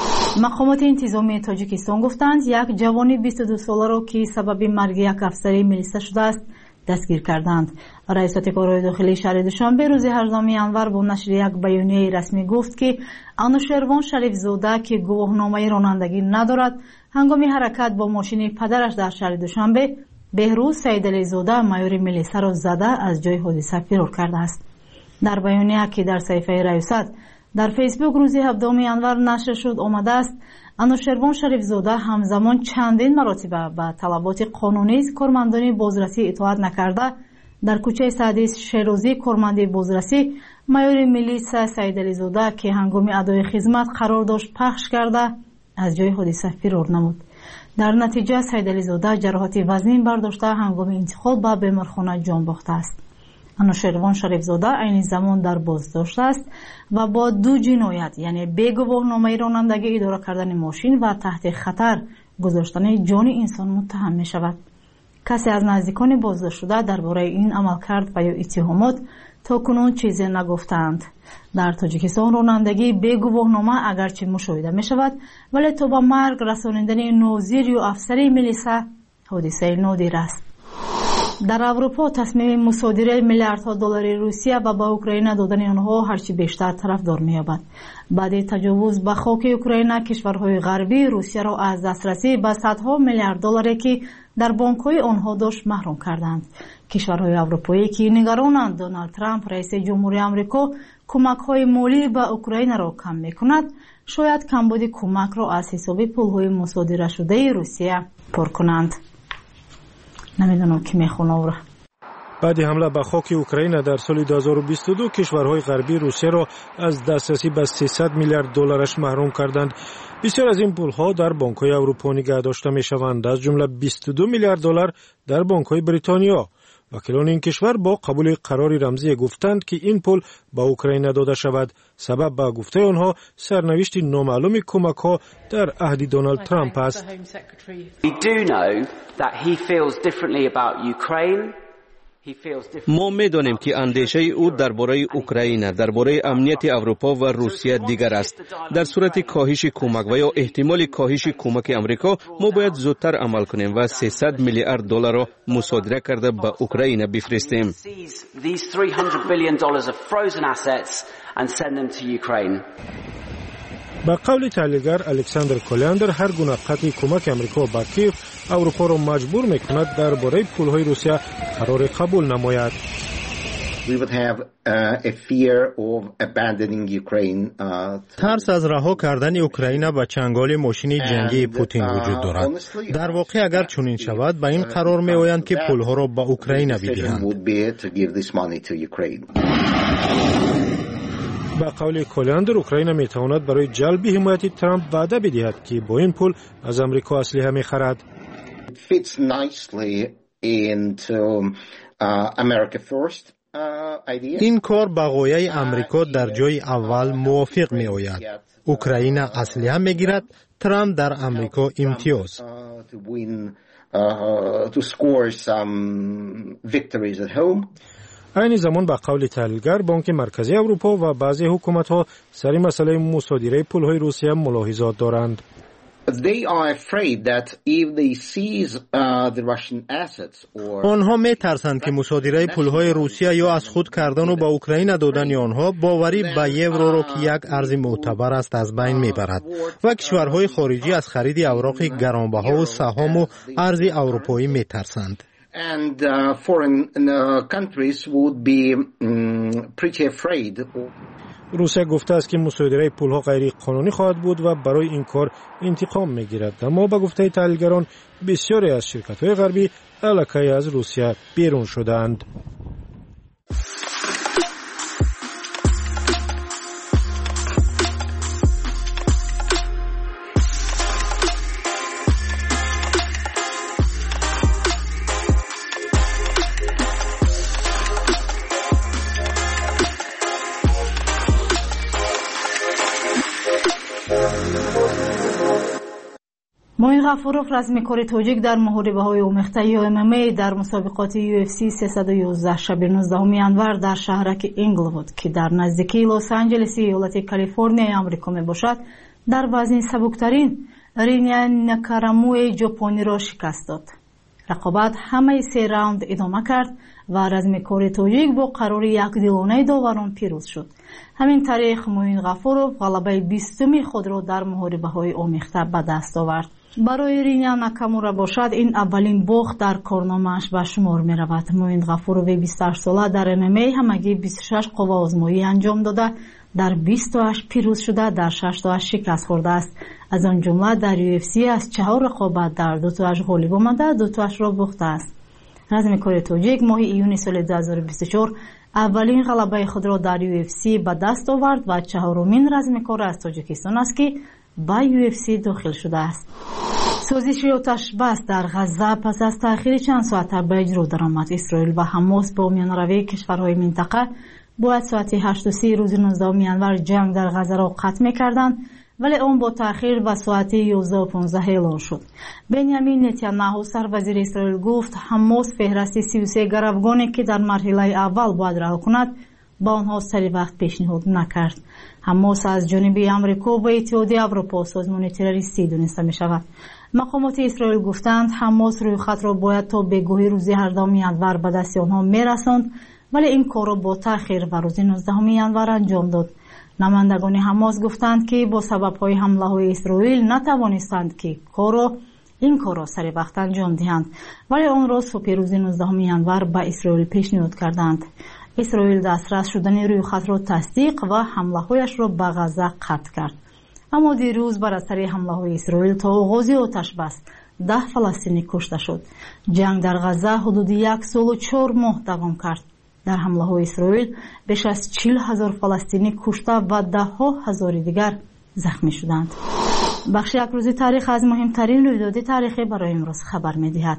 Speaker 1: مقامات انتظامی تاجیکستان گفتند یک جوان بیست و دو ساله را که سبب مرگ یک افسر ملیسا شده است دستگیر کردند. رئیس کارهای داخلی شهر دوشنبه روز هجدهم ینور با نشر یک بیانیه رسمی گفت که انوشیروان شریف زاده که گواهنامه رانندگی ندارد هنگام حرکت با ماشین پدرش در شهر دوشنبه بهروز سیدعلی زاده مایور ملیسا را زده از جای حادثه فرار کرده است. در بیانیه که در صفحه ریاست در فیسبوک روز هفدهم ینور نشر شد آمده است انوشیروان شریف زاده همزمان چندین مراتبه به طلبات قانونی کارمندان بازرسی اطاعت نکرده در کوچه سعدی شیروزی کارمند بازرسی مایور ملیسا سیدعلی زاده که هنگام ادای خدمت قرار داشت پخش کرده از جای حادثه فرار نمود. در نتیجه سیدعلی زاده جراحات وزین برداشته هنگام انتقال به بیمارخانه جان باخته است. انوشیروان شریف زاده این زمان در بازداشت است و با دو جنایت یعنی بی گواهنامه رانندگی اداره کردن ماشین و تحت خطر گذاشتن جان انسان متهم می شود. کسی از نزدیکان بازداشت شده درباره این عملکرد و یا اتهامات تا کنون چیزی نگفتند. در تاجیکستان رانندگی بی گواهنامه اگرچه مشاهده می شود ولی تا به مرگ رسانیدن نوزیر یا افسر ملیسا حادثه نادر است. در اروپا تصمیم مصادره میلیاردها دلار روسیه و به اوکراین دادن آنها هرچی بیشتر طرفدار می‌یابد. بعد تجاوز به خاک اوکراین کشورهای غربی روسیه را از دسترسی به صدها میلیارد دلاری که در بانک‌های آنها داشت محروم کردند. کشورهای اروپایی که نگرانند دونالد ترامپ رئیس جمهوری آمریکا کمک‌های مالی به اوکراین را کم می‌کند، شاید کمبود کمک را از حساب پول‌های مصادره شده روسیه پر کنند. نمیدونم کی میخونه او را.
Speaker 2: بعد حمله به خاک اوکراین در سال دو هزار و بیست و دو کشورهای غربی روسیه را از دسترسی به سیصد میلیارد دلارش محروم کردند. بسیار از این پولها در بانک‌های اروپا نگه داشته میشوند، از جمله بیست و دو میلیارد دلار در بانک‌های بریتانیا. وکیلان این کشور با قبول قراری رمزی گفتند که این پول به اوکراین داده شود. سبب به گفته آنها سرنوشت نامعلوم کمک‌ها در عهد دونالد ترامپ است.
Speaker 6: We do know that he feels differently about Ukraine
Speaker 3: ما می‌دانیم که اندیشه او درباره اوکراین، درباره امنیت اروپا و روسیه دیگر است. در صورت کاهش کمک و یا احتمال کاهش کمک امریکا، ما باید زودتر عمل کنیم و سیصد میلیارد دلار را مصادره کرده به اوکراین بفرستیم.
Speaker 2: با قول تحلیلگر الکساندر کولندر، هر گونه قطع کمک امریکا به کیف اروپا را مجبور میکند درباره پولهای روسیه قرار قبول نماید.
Speaker 4: ترس از رها کردن اوکراین به چنگال ماشین جنگی پوتین وجود دارد. در واقع اگر چنین شود به این قرار میآیند که پولها را به اوکراین بدهند.
Speaker 2: با قول کولندر، اوکراین میتواند برای جلب حمایت ترامپ وعده بدهد که با این پول از امریکا اسلحه میخرد.
Speaker 4: این کار با غایه امریکا در جای اول موافق می آید. اوکراین اسلحه میگیرد، ترامپ در امریکا امتیاز.
Speaker 2: این زمان با قول تحلیلگر، بانک مرکزی اروپا و بعضی حکومت‌ها سر مسئله مصادره پول‌های روسیه ملاحظات دارند.
Speaker 4: آنها می ترسند که مصادره پولهای روسیه یا از خود کردن و به اوکراین دادن آنها باوری به یورو را که یک ارز معتبر است از بین می برد و کشورهای خارجی از خرید اوراق گرانبها و سهام و ارز اروپایی می ترسند.
Speaker 6: And uh, foreign uh, countries would be um, pretty afraid.
Speaker 2: روسیه گفته است که مصادره پولها غیر قانونی خواهد بود و برای این کار انتقام میگیرد. اما با گفته تحلیلگران بسیاری از شرکت‌های غربی الکی از روسیه بیرون شدند.
Speaker 1: موین غفوروف رزمکار تاجیک در محاربه‌های آمیخته یا ام ام ای در مسابقات یو اف سی سیصد و یازده شب نوزدهم ینور در شهرک اینگلوود که در نزدیکی لس آنجلس ایالت کالیفرنیا آمریکا میباشد در وزن سبکترین رینیا نکاراموی ژاپنی را شکست داد. رقابت همه سه راوند ادامه کرد و رزمکار تاجیک با قرار یکدلانه داوران پیروز شد. همین طریق موین غفوروف غلبه بیستمی خود را در محاربه‌های آمیخته به دست آورد. برای رینیا ناکامورا باشد این اولین باخت در کارنامه‌اش به شمار می رود. موین غفوروف بیست و هشت ساله در ام ام ای همگی بیست و شش قوه آزمایی انجام داده، در بیست و هشت پیروز شده، در شش تا شکست خورده است. از آن جمله در یو اف سی از چهار رقابت در دو تاش غالب آمده، دو تاش را باخته است. رزمکار تاجیک ماه ایون سال دو هزار و بیست و چهار اولین غلبه خود را در یو اف سی به دست آورد و چهارمین رزمکار از تاجیکستان است که به یو اف سی داخل شده است. سازش آتش بس در غزه پس از تأخیر چند ساعت به اجرا درآمد. اسرائیل و حماس با میانروی کشورهای منطقه باید ساعت هشت و سی روز نوزدهم ینور جنگ در غزه را قطع می‌کردند، ولی آن با تأخیر و ساعت یازده و پانزده اعلان شد. بنیامین نتانیاهو سروزیر اسرائیل گفت حماس فهرست سی و سه گروگانی که در مرحله اول باید رها کند با آنها سری وقت پیشنهاد نکرد. حماس از جانب آمریکا و اتحادیه اروپا سازمان تروریستی دانسته می شود. مقامات اسرائیل گفتند حماس روی خط را باید تا بگاهی روز هجدهم ینور به دست آنها می رساند، ولی این کار را با تأخیر و روز نوزدهم ینور انجام داد. نمایندگان حماس گفتند که با سبب‌های حمله‌های اسرائیل نتوانستند که کارو این کار را سری وقت انجام دهند، ولی آن را صبح روز نوزدهم ینور به اسرائیل پیشنهاد کردند. اسرائیل دسترس شدن روی خط را تصدیق و حمله‌هایش را به غزه قطع کرد. اما دیروز بر اثر حمله‌های اسرائیل تا آغاز آتش بس ده فلسطینی کشته شد. جنگ در غزه حدود یک سال و چهار ماه دوام کرد. در حمله‌های اسرائیل بیش از چهل هزار فلسطینی کشته و ده ها هزار دیگر زخمی شدند. بخش یک روز تاریخ از مهمترین رویداد تاریخی برای امروز خبر می‌دهد.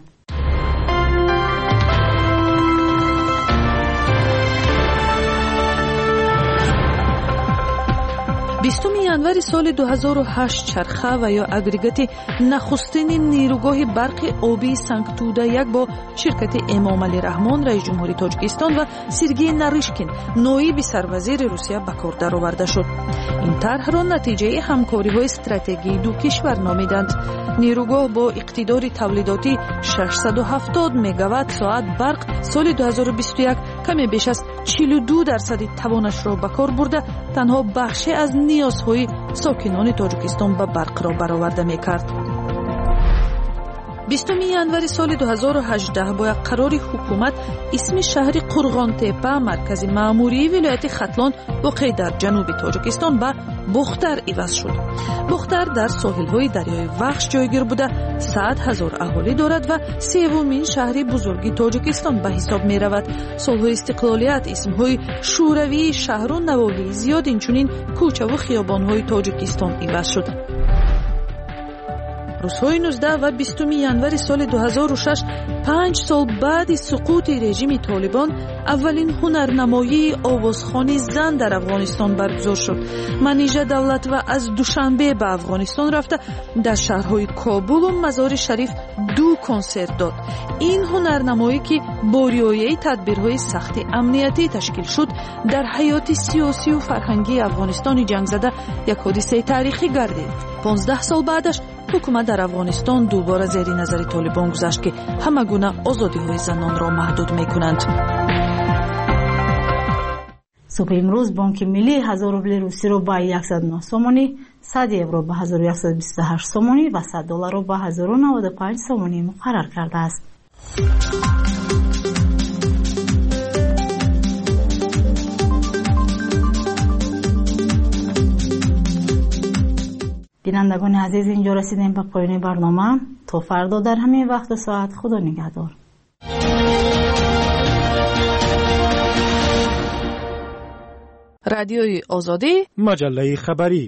Speaker 7: بیستم январи соли дуҳазору ҳашт чарха ва ё агрегати нахустини нерӯгоҳи барқи обии Санктуда як бо ширкати Эмомали Раҳмон, раис ҷумҳури Тоҷикистон ва Сергей Нарышкин, ноиби сарвазири Русия ба кор дароварда шуд. ин тарҳро натиҷаи ҳамкориҳои стратегии ду кишвар номиданд. нерӯгоҳ бо иқтидори тавлидоти шашсаду ҳафтод мегаватт соат барқ соли дуҳазору бисту як каме беш аз чилу ду дарсади тавонашро ба кор бурда танҳо бахше аз ниёзҳои сокинони Тоҷикистон ба барқро бароварда мекард. بیستم январи соли дуҳазору ҳаждаҳ бо як қарори ҳукумат исми шаҳри Қурғонтепа, маркази маъмурии вилояти Хатлон воқеъ дар ҷануби Тоҷикистон ба Бухтар иваз шуд. Бухтар дар соҳилҳои дарёи Вахш ҷойгир буда сад ҳазор аҳолӣ дорад ва севумин шаҳри бузурги Тоҷикистон ба ҳисоб меравад. солҳои истиқлолият исмҳои шӯравии шаҳру навоҳии зиёд инчунин кӯчаву хиёбонҳои Тоҷикистон иваз шуд. рӯзҳои нуздаҳ ва бистум январи соли дуҳазору шаш, панҷ сол баъди суқути режими Толибон, аввалин ҳунарнамоии овозхони зан дар Афғонистон баргузор шуд. Манижа Давлатова аз Душанбе ба Афғонистон рафта дар шаҳрҳои Кобулу Мазори Шариф ду консерт дод. ин ҳунарнамоӣ ки бо риояи тадбирҳои сахти амниятӣ ташкил шуд, дар ҳаёти сиёсию фарҳангии Афғонистони ҷангзада як ҳодисаи таърихӣ гардид. понздаҳ сол баъдаш ҳукумат дар Афғонистон дубора зери назари Толибон гузашт ки ҳама гуна озодиҳои занонро маҳдуд мекунанд.
Speaker 1: субҳи имрӯз Бонки миллӣ ҳазор рубли русиро ба яксад нӯҳ сомонӣ, сад евро ба ҳазору яксад бисту ҳашт сомонӣ ва сад долларро ба ҳазору наводу панҷ сомонӣ муқаррар кардааст. бинандагони азиз, инҷо расидем ба поёни барнома. то фардо дар ҳамин вақту соат худо нигаҳдор.
Speaker 7: радиои озодӣ,
Speaker 2: маҷаллаи хабарӣ.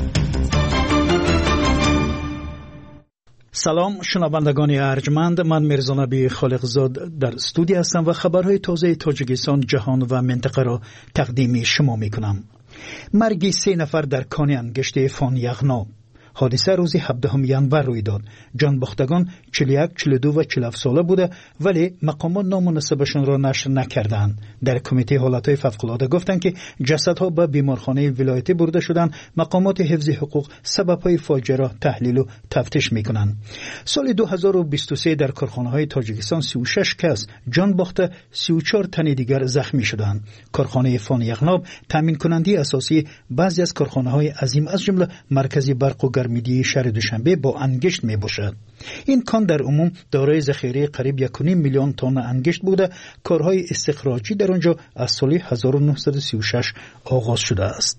Speaker 9: салом шунавандагони арҷманд, ман Мирзонаби Холиқзод дар студия ҳастам ва хабарҳои тозаи Тоҷикистон, ҷаҳон ва минтақаро тақдими шумо мекунам. марги се нафар дар кони ангишти фон Яғно. ҳодиса рӯзи ҳабдаҳум январ рӯй дод. ҷонбохтагон чилу як, чилу ду ва чилу ҳафт сола буда, вале мақомот ному насабашонро нашр накарданд. дар кумитаи ҳолатҳои фавқулода гуфтанд ки ҷасадҳо ба беморхонаи вилоятӣ бурда шуданд. мақомоти ҳифзи ҳуқуқ сабабҳои фоҷиаро таҳлилу тафтиш мекунанд. соли дуҳазору бисту се дар корхонаҳои Тоҷикистон сию шаш кас ҷон бохта, сию чор тани дигар захмӣ шуданд. корхонаи фон Яғноб таъминкунандии асосии баъзе аз корхонаҳои азим аз ҷумла маркази барқу гармидии шаҳри Душанбе бо ангишт мебошад. ин кон дар умум дорои захираи қариб як و نیم миллион тонна ангишт буда, корҳои истихроҷӣ дар онҷо аз соли ҳазору нуҳсаду сию шаш оғоз шудааст.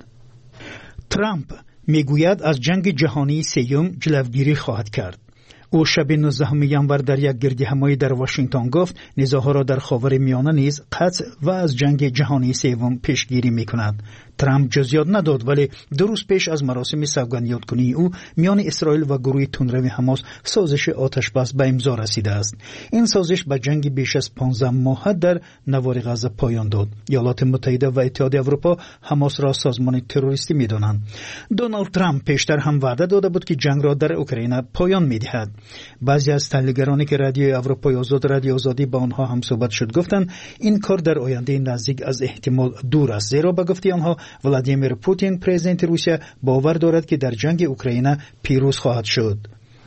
Speaker 9: Трамп мегӯяд аз ҷанги ҷаҳонии сеюм ҷилавгирӣ хоҳад кард. ӯ шаби нуздаҳуми январ дар як гирдиҳамоӣ дар Вашингтон гуфт низоъҳоро дар ховари миёна низ қатъ ва аз ҷанги ҷаҳонии севум пешгирӣ мекунад. Трамп ҷузъиёт надод, вале ду рӯз пеш аз маросими савгандёткунии ӯ миёни Исроил ва гурӯҳи тунрави Ҳамос созиши оташбас ба имзо расидааст. ин созиш ба ҷанги беш аз понздаҳ моҳа дар навори Ғазза поён дод. иёлоти муттаҳида ва иттиҳоди Аврупо Ҳамосро созмони террористӣ медонанд. Доналд Трамп пештар ҳам ваъда дода буд ки ҷангро дар Украина поён медиҳад. баъзе аз таҳлилгароне ки радиои Аврупои озод, радиои озодӣ ба онҳо ҳамсӯҳбат шуд, гуфтанд ин кор дар ояндаи наздик аз эҳтимол дур аст, зеро ба гуфти онҳо Владимир Путин, президенти Русия, бовар дорад ки дар ҷанги Украина пирӯз хоҳад шуд.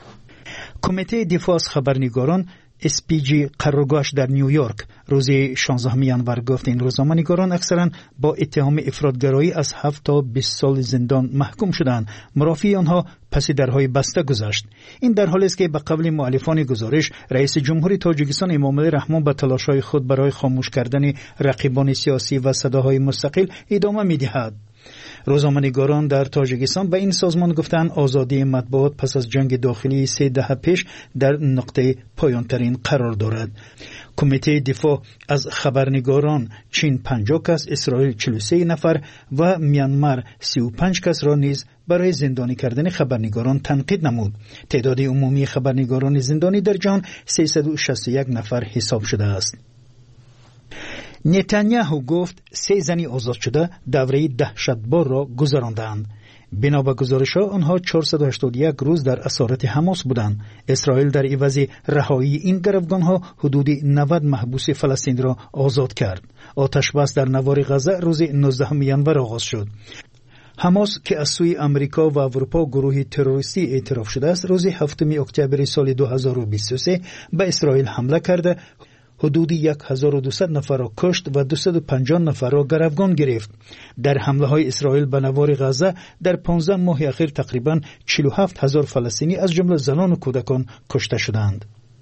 Speaker 9: кумитаи дифоъ аз хабарнигорон эс пи ҷи қароргоҳаш дар Нью-Йорк рӯзи шонздаҳуми январ гуфт ин рӯзноманигорон аксаран бо иттиҳоми ифротгароӣ аз ҳафт то бист соли зиндон маҳкум шуданд. мурофии онҳо паси дарҳои баста гузашт. ин дар ҳолест ки ба қавли муаллифони гузориш раиси ҷумҳури Тоҷикистон Эмомали Раҳмон ба талошҳои худ барои хомӯш кардани рақибони сиёсӣ ва садоҳои мустақил идома медиҳад. рӯзноманигорон дар Тоҷикистон ба ин созмон гуфтанд озодии матбуот пас аз ҷанги дохилии се даҳа пеш дар нуқтаи поёнтарин қарор дорад. кумитаи дифоъ аз хабарнигорон Чин панҷоҳ кас, Исроил чилу и се нафар ва Мянмар сию панҷ касро низ барои зиндонӣ кардани хабарнигорон танқид намуд. теъдоди умумии хабарнигорони зиндонӣ дар ҷаҳон сесаду шасту як нафар ҳисоб шудааст. Нетаньяҳу гуфт се зани озодшуда давраи даҳшатборро гузаронданд. بنا به گزارش‌ها آنها چهارصد و هشتاد و یک روز در اسارت حماس بودند. اسرائیل در عوض رهایی این گروگان‌ها حدود نود محبوس فلسطین را آزاد کرد. آتش بس در نوار غزه روز نوزدهم ژانویه آغاز شد. حماس که از سوی امریکا و اروپا گروهی تروریستی اعتراف شده است، روز هفتم اکتبر سال دو هزار و بیست و سه به اسرائیل حمله کرده حدود هزار و دویست نفر را کشت و دویست و پنجاه نفر را گروگان گرفت. در حمله های اسرائیل به نوار غزه در پانزده ماه اخیر تقریباً چهل و هفت هزار فلسطینی از جمله زنان و کودکان کشته شدند.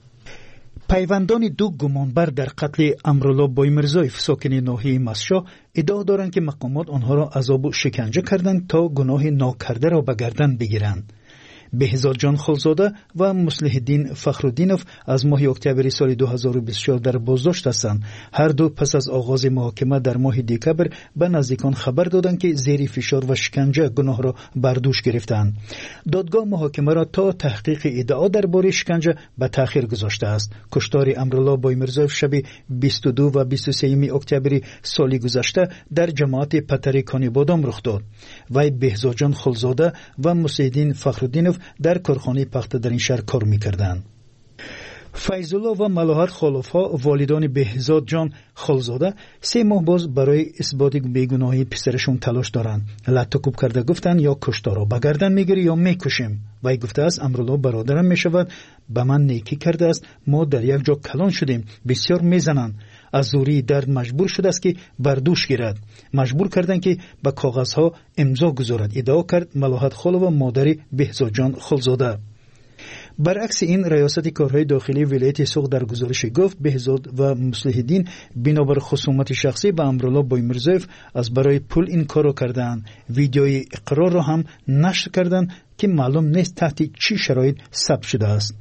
Speaker 9: پیوندان دو گمانبر در قتل امرالله بایمرزویف ساکن ناحیه مسشا ادعا دارند که مقامات آنها را عذاب و شکنجه کردند تا گناه ناکرده را به گردن بگیرند. بهزاد جان خلزاده و مصلح الدین فخرالدینوف از ماه اکتبر سال دو هزار و بیست و چهار در بازداشت هستند. هر دو پس از آغاز محاکمه در ماه دکبر به نزدیکان خبر دادند که زیر فشار و شکنجه گناه را بر دوش گرفتند. دادگاه محاکمه را تا تحقیق ادعا درباره شکنجه به تأخیر گذاشته است. کشتار امرالله بایمرزویف شب بیست و دو و بیست و سه اکتبر سال گذشته در جماعت پتری کانی بادام رخ داد. وی بهزاد جان خلزاده و مصلح الدین فخرالدینوف در کارخانه پخته در این شهر کار می‌کردند. فیض الله و ملاحت خلاف‌ها والدان بهزاد جان خلزاده سه ماه باز برای اثبات بیگناهی پسرشون تلاش دارند. لطکوب کرده گفتند یا کشتار را به گردن میگیری یا میکشیم. وی گفته است امرالله برادرم میشود، به من نیکی کرده است، ما در یک جا کلان شدیم، بسیار میزنند، از زوری درد مجبور شده است که بردوش گیرد، مجبور کردند که به کاغذها امضا گذارد، ادعا کرد ملاحت خاله و مادر بهزاد جان خلزاده. برعکس این، ریاست کارهای داخلی ولایت سوق در گزارش گفت بهزاد و مصلح الدین بنابر خصومت شخصی به امرالله بایمرزویف از برای پول این کارو کردند. ویدیوی اقرار را هم نشر کردند که معلوم نیست تحت چه شرایط ثبت شده است.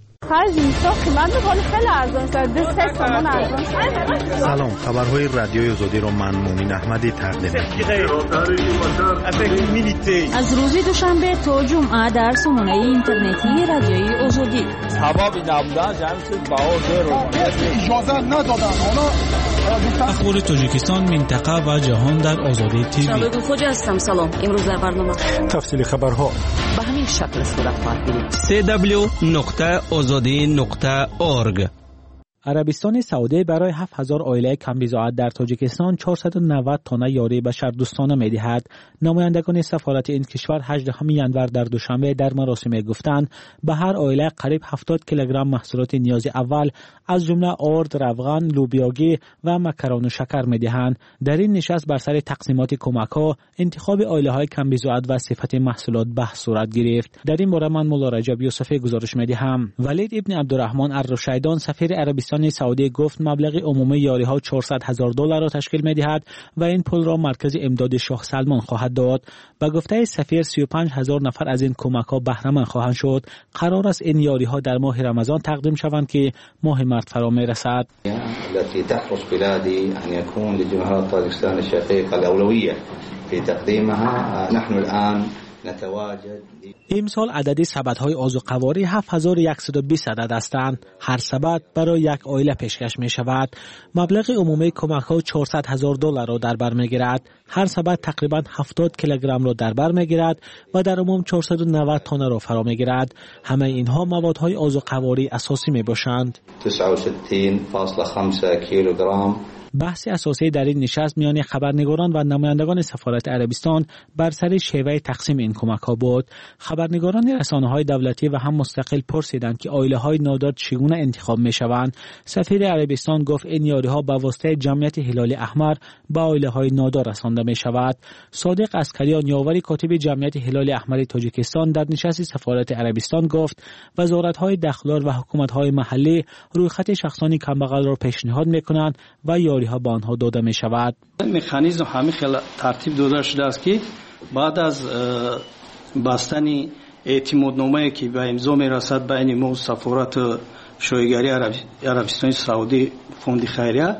Speaker 4: سلام، خبرهای رادیوی آزادی را من مومن احمدی تقدیم می‌کنم.
Speaker 8: از روز دوشنبه تا جمعه در سامانه اینترنتی رادیوی آزادی.
Speaker 11: سبب نبودن جمعیت بهار اجازه ندادن. حالا
Speaker 10: اخبار تاجیکستان، منطقه و جهان در آزادی تیوی.
Speaker 13: شبکه خوجا هستم. سلام. امروز در برنامه
Speaker 2: تفصیل خبرها
Speaker 13: به همین شکل صورت خواهد گرفت.
Speaker 3: سی دبلیو نقطه آزادی نقطه اورگ.
Speaker 10: عربستان سعودی برای هفت هزار عائله کم‌بضاعت در تاجیکستان چهارصد و نود تانه یاری بشردوستانه می‌دهد. نمایندگان سفارت این کشور هجدهم ژانویه در دوشنبه در مراسم گفتند به هر عائله قریب هفتاد کیلوگرم محصولات نیاز اول از جمله آرد، روغن، لوبیاگی و مکرون و شکر می‌دهند. در این نشست بر سر تقسیمات کمک‌ها، انتخاب عائله‌های کم‌بضاعت و صفت محصولات بحث صورت گرفت. در این باره من مولا رجب یوسفی گزارش می‌دهم. ولید ابن عبدالرحمن الرشیدان سفیر عربستان سعودی گفت مبلغ عمومی یاری‌ها چهارصد هزار دلار را تشکیل می‌دهد و این پول را مرکز امداد شاه سلمان خواهد داد. با گفته سفیر سی و پنج هزار نفر از این کمک‌ها بهره مند خواهند شد. قرار است این یاری‌ها در ماه رمضان تقدیم شوند که ماه مرد فرا می‌رسد.
Speaker 23: التي تحرص بلادي ان يكون لجمهورية طاجكستان الشقيقة الأولوية في تقديمها. نحن الآن
Speaker 10: امسال عدد سبدهای آذوقواری هفت هزار و صد و بیست عدد هستند. هر سبد برای یک عائله پیشکش می شود. مبلغ عمومی کمک ها چهارصد هزار دلار را در بر می گیرد. هر سبد تقریبا هفتاد کیلوگرم را در بر می گیرد و در عموم چهارصد و نود تانه را فرا می گیرد. همه اینها موادهای آذوقواری اساسی می باشند.
Speaker 23: تسعة وستين فاصلة خمسة کیلوگرم.
Speaker 10: بحث اساسی در این نشست میان خبرنگاران و نمایندگان سفارت عربستان بر سر شیوه تقسیم این کمک‌ها بود. خبرنگاران رسانه‌های دولتی و هم مستقل پرسیدند که عائله‌های نادار چگونه انتخاب می‌شوند. سفیر عربستان گفت این یاری‌ها به واسطه جمعیت هلال احمر به عائله‌های نادار رسانده می‌شود. صادق عسکریان یاوری کاتب جمعیت هلال احمر تاجیکستان در نشست سفارت عربستان گفت وزارت‌های داخلار و حکومت‌های محلی رویخط شخصانی کمبغل را پیشنهاد می‌کنند و یاری ها به آنها داده می شود.
Speaker 12: مکانیزم همین خیلی ترتیب داده شده است که بعد از بستن اعتمادنامه‌ای که به امضا می رسد بین ما و سفارت شایگری عربستان سعودی فوند خیریه،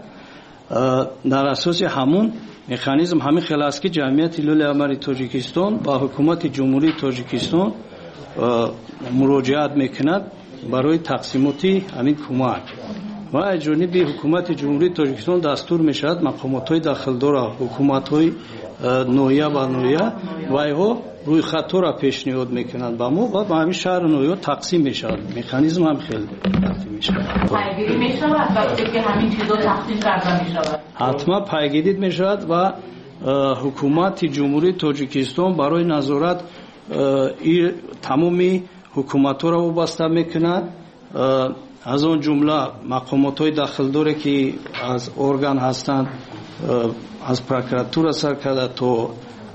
Speaker 12: در اساس همون مکانیزم همین خیلی است که جمعیت هلال احمر تاجیکستان با حکومت جمهوری تاجیکستان مراجعت میکند برای تقسیمات همین کمک و از جانب حکومت جمهوری تاجیکستان دستور می شود مقامات داخلدار حکومت های نویه و نویه و ایها روی خطا را پیشنهاد میکنند با ما و با همین شهر نویه تقسیم می شود. مکانیزم هم خیلی ترتیب می شود.
Speaker 1: پیگیری می شود وقتی که همین چیزا تقسیم کرده می شود.
Speaker 12: حتما پیگیری می شود و حکومت جمهوری تاجیکستان برای نظارت تمامی حکومت را وابسته میکند. از آن جمله مقامات های داخلداری که از ارگان هستند از پروکراتور سر کرده تا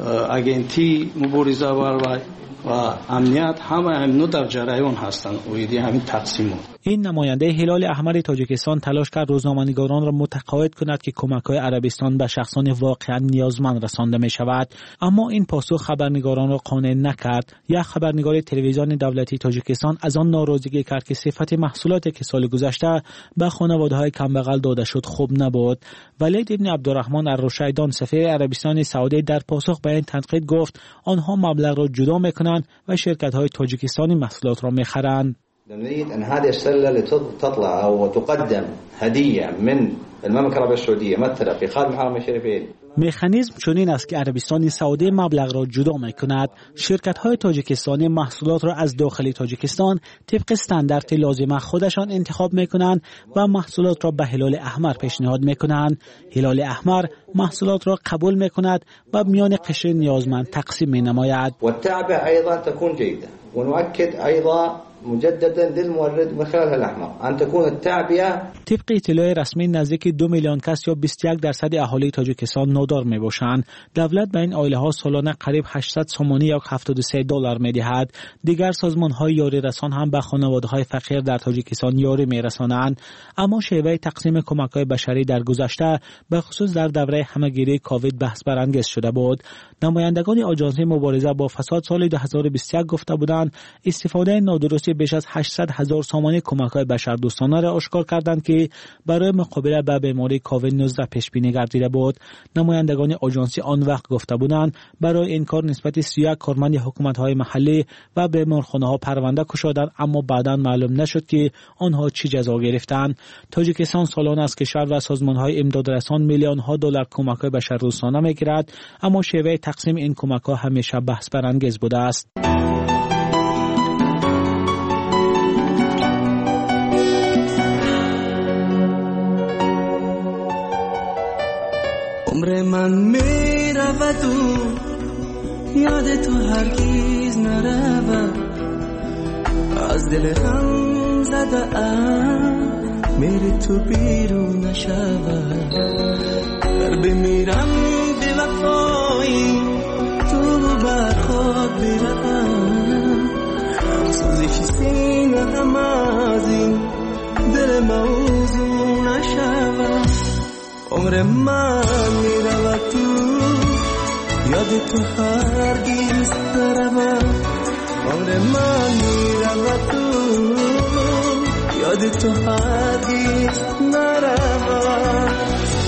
Speaker 12: اگنتی مبارزه و و امنیت همه همینو در جریان هستند اویدی همین تقسیم.
Speaker 10: این نماینده هلال احمر تاجیکستان تلاش کرد روزنامه‌نگاران را متقاعد کند که کمک‌های عربستان به شخصان واقعا نیازمند رسانده می شود، اما این پاسخ خبرنگاران را قانع نکرد. یک خبرنگار تلویزیون دولتی تاجیکستان از آن ناراضگی کرد که صفت محصولاتی که سال گذشته به خانواده‌های کمبغل داده شد خوب نبود. ولید ابن عبدالرحمن الرشیدان سفیر عربستان سعودی در پاسخ به این تنقید گفت آنها مبلغ را جدا می‌کنند و شرکت‌های تاجیکستانی محصولات را می‌خرند.
Speaker 23: نريد أن هذه السلة تطلع أو تقدم هدية من المملكة العربية السعودية مثلا في خادم الحرمين الشريفين.
Speaker 10: مکانیزم چنین است که عربستان سعودی مبلغ را جدا می‌کند. شرکت‌های تاجیکستانی محصولات را از داخل تاجیکستان طبق استاندارد لازمه خودشان انتخاب می‌کنند و محصولات را به هلال احمر پیشنهاد می‌کنند. هلال احمر محصولات را قبول می‌کند و میان قشر نیازمند تقسیم می‌نماید.
Speaker 23: والتعبئة أيضا تكون جيدة ونؤكد أيضا مجددا للمورد من خلال الأحمر أن تكون التعبئة.
Speaker 10: طبق اطلاع رسمی نزدیک دو میلیون کس یا بیست و یک درصد اهالی تاجیکستان نادار میباشند. دولت به این عائله ها سالانه قریب هشتصد سومانی یا هفتاد و سه دلار میدهد. دیگر سازمان های یاری رسان هم به خانواده های فقیر در تاجیکستان یاری میرسانند. اما شیوه تقسیم کمک های بشری در گذشته به خصوص در دوره همهگیری کووید بحث برانگیز شده بود. نمایندگان آژانس مبارزه با فساد سال دو هزار و بیست و یک گفته بودند استفاده نادرست بیش از هشتصد هزار سامانه کمک‌های بشردوستانه را آشکار کردند که برای مقابله با بیماری کووید نوزده پیش بینی گردیده بود. نمایندگان آژانس آن وقت گفته بودند برای این کار نسبت سی و یک کارمند حکومت‌های محلی و بیمارخانه‌ها پرونده گشودند، اما بعداً معلوم نشد که آنها چه جزا گرفتند. تاجیکستان سالانه از کشور و سازمان‌های امدادرسان میلیون‌ها دلار کمک‌های بشردوستانه می‌گیرد، اما شیوه تقسیم این کمک‌ها همیشه بحث برانگیز بوده است.
Speaker 14: عمر من می رود و یاد تو هرگیز نرود، از دل غم زده ام میری تو بیرون نشود. در بمیرم بی وفایی تو بر خود بیرم، سوزش سینه هم از این دل موضوع نشود. عمر من میرود تو یاد تو هرگیز نرود. عمر من میرود تو یاد تو هرگیز نرود.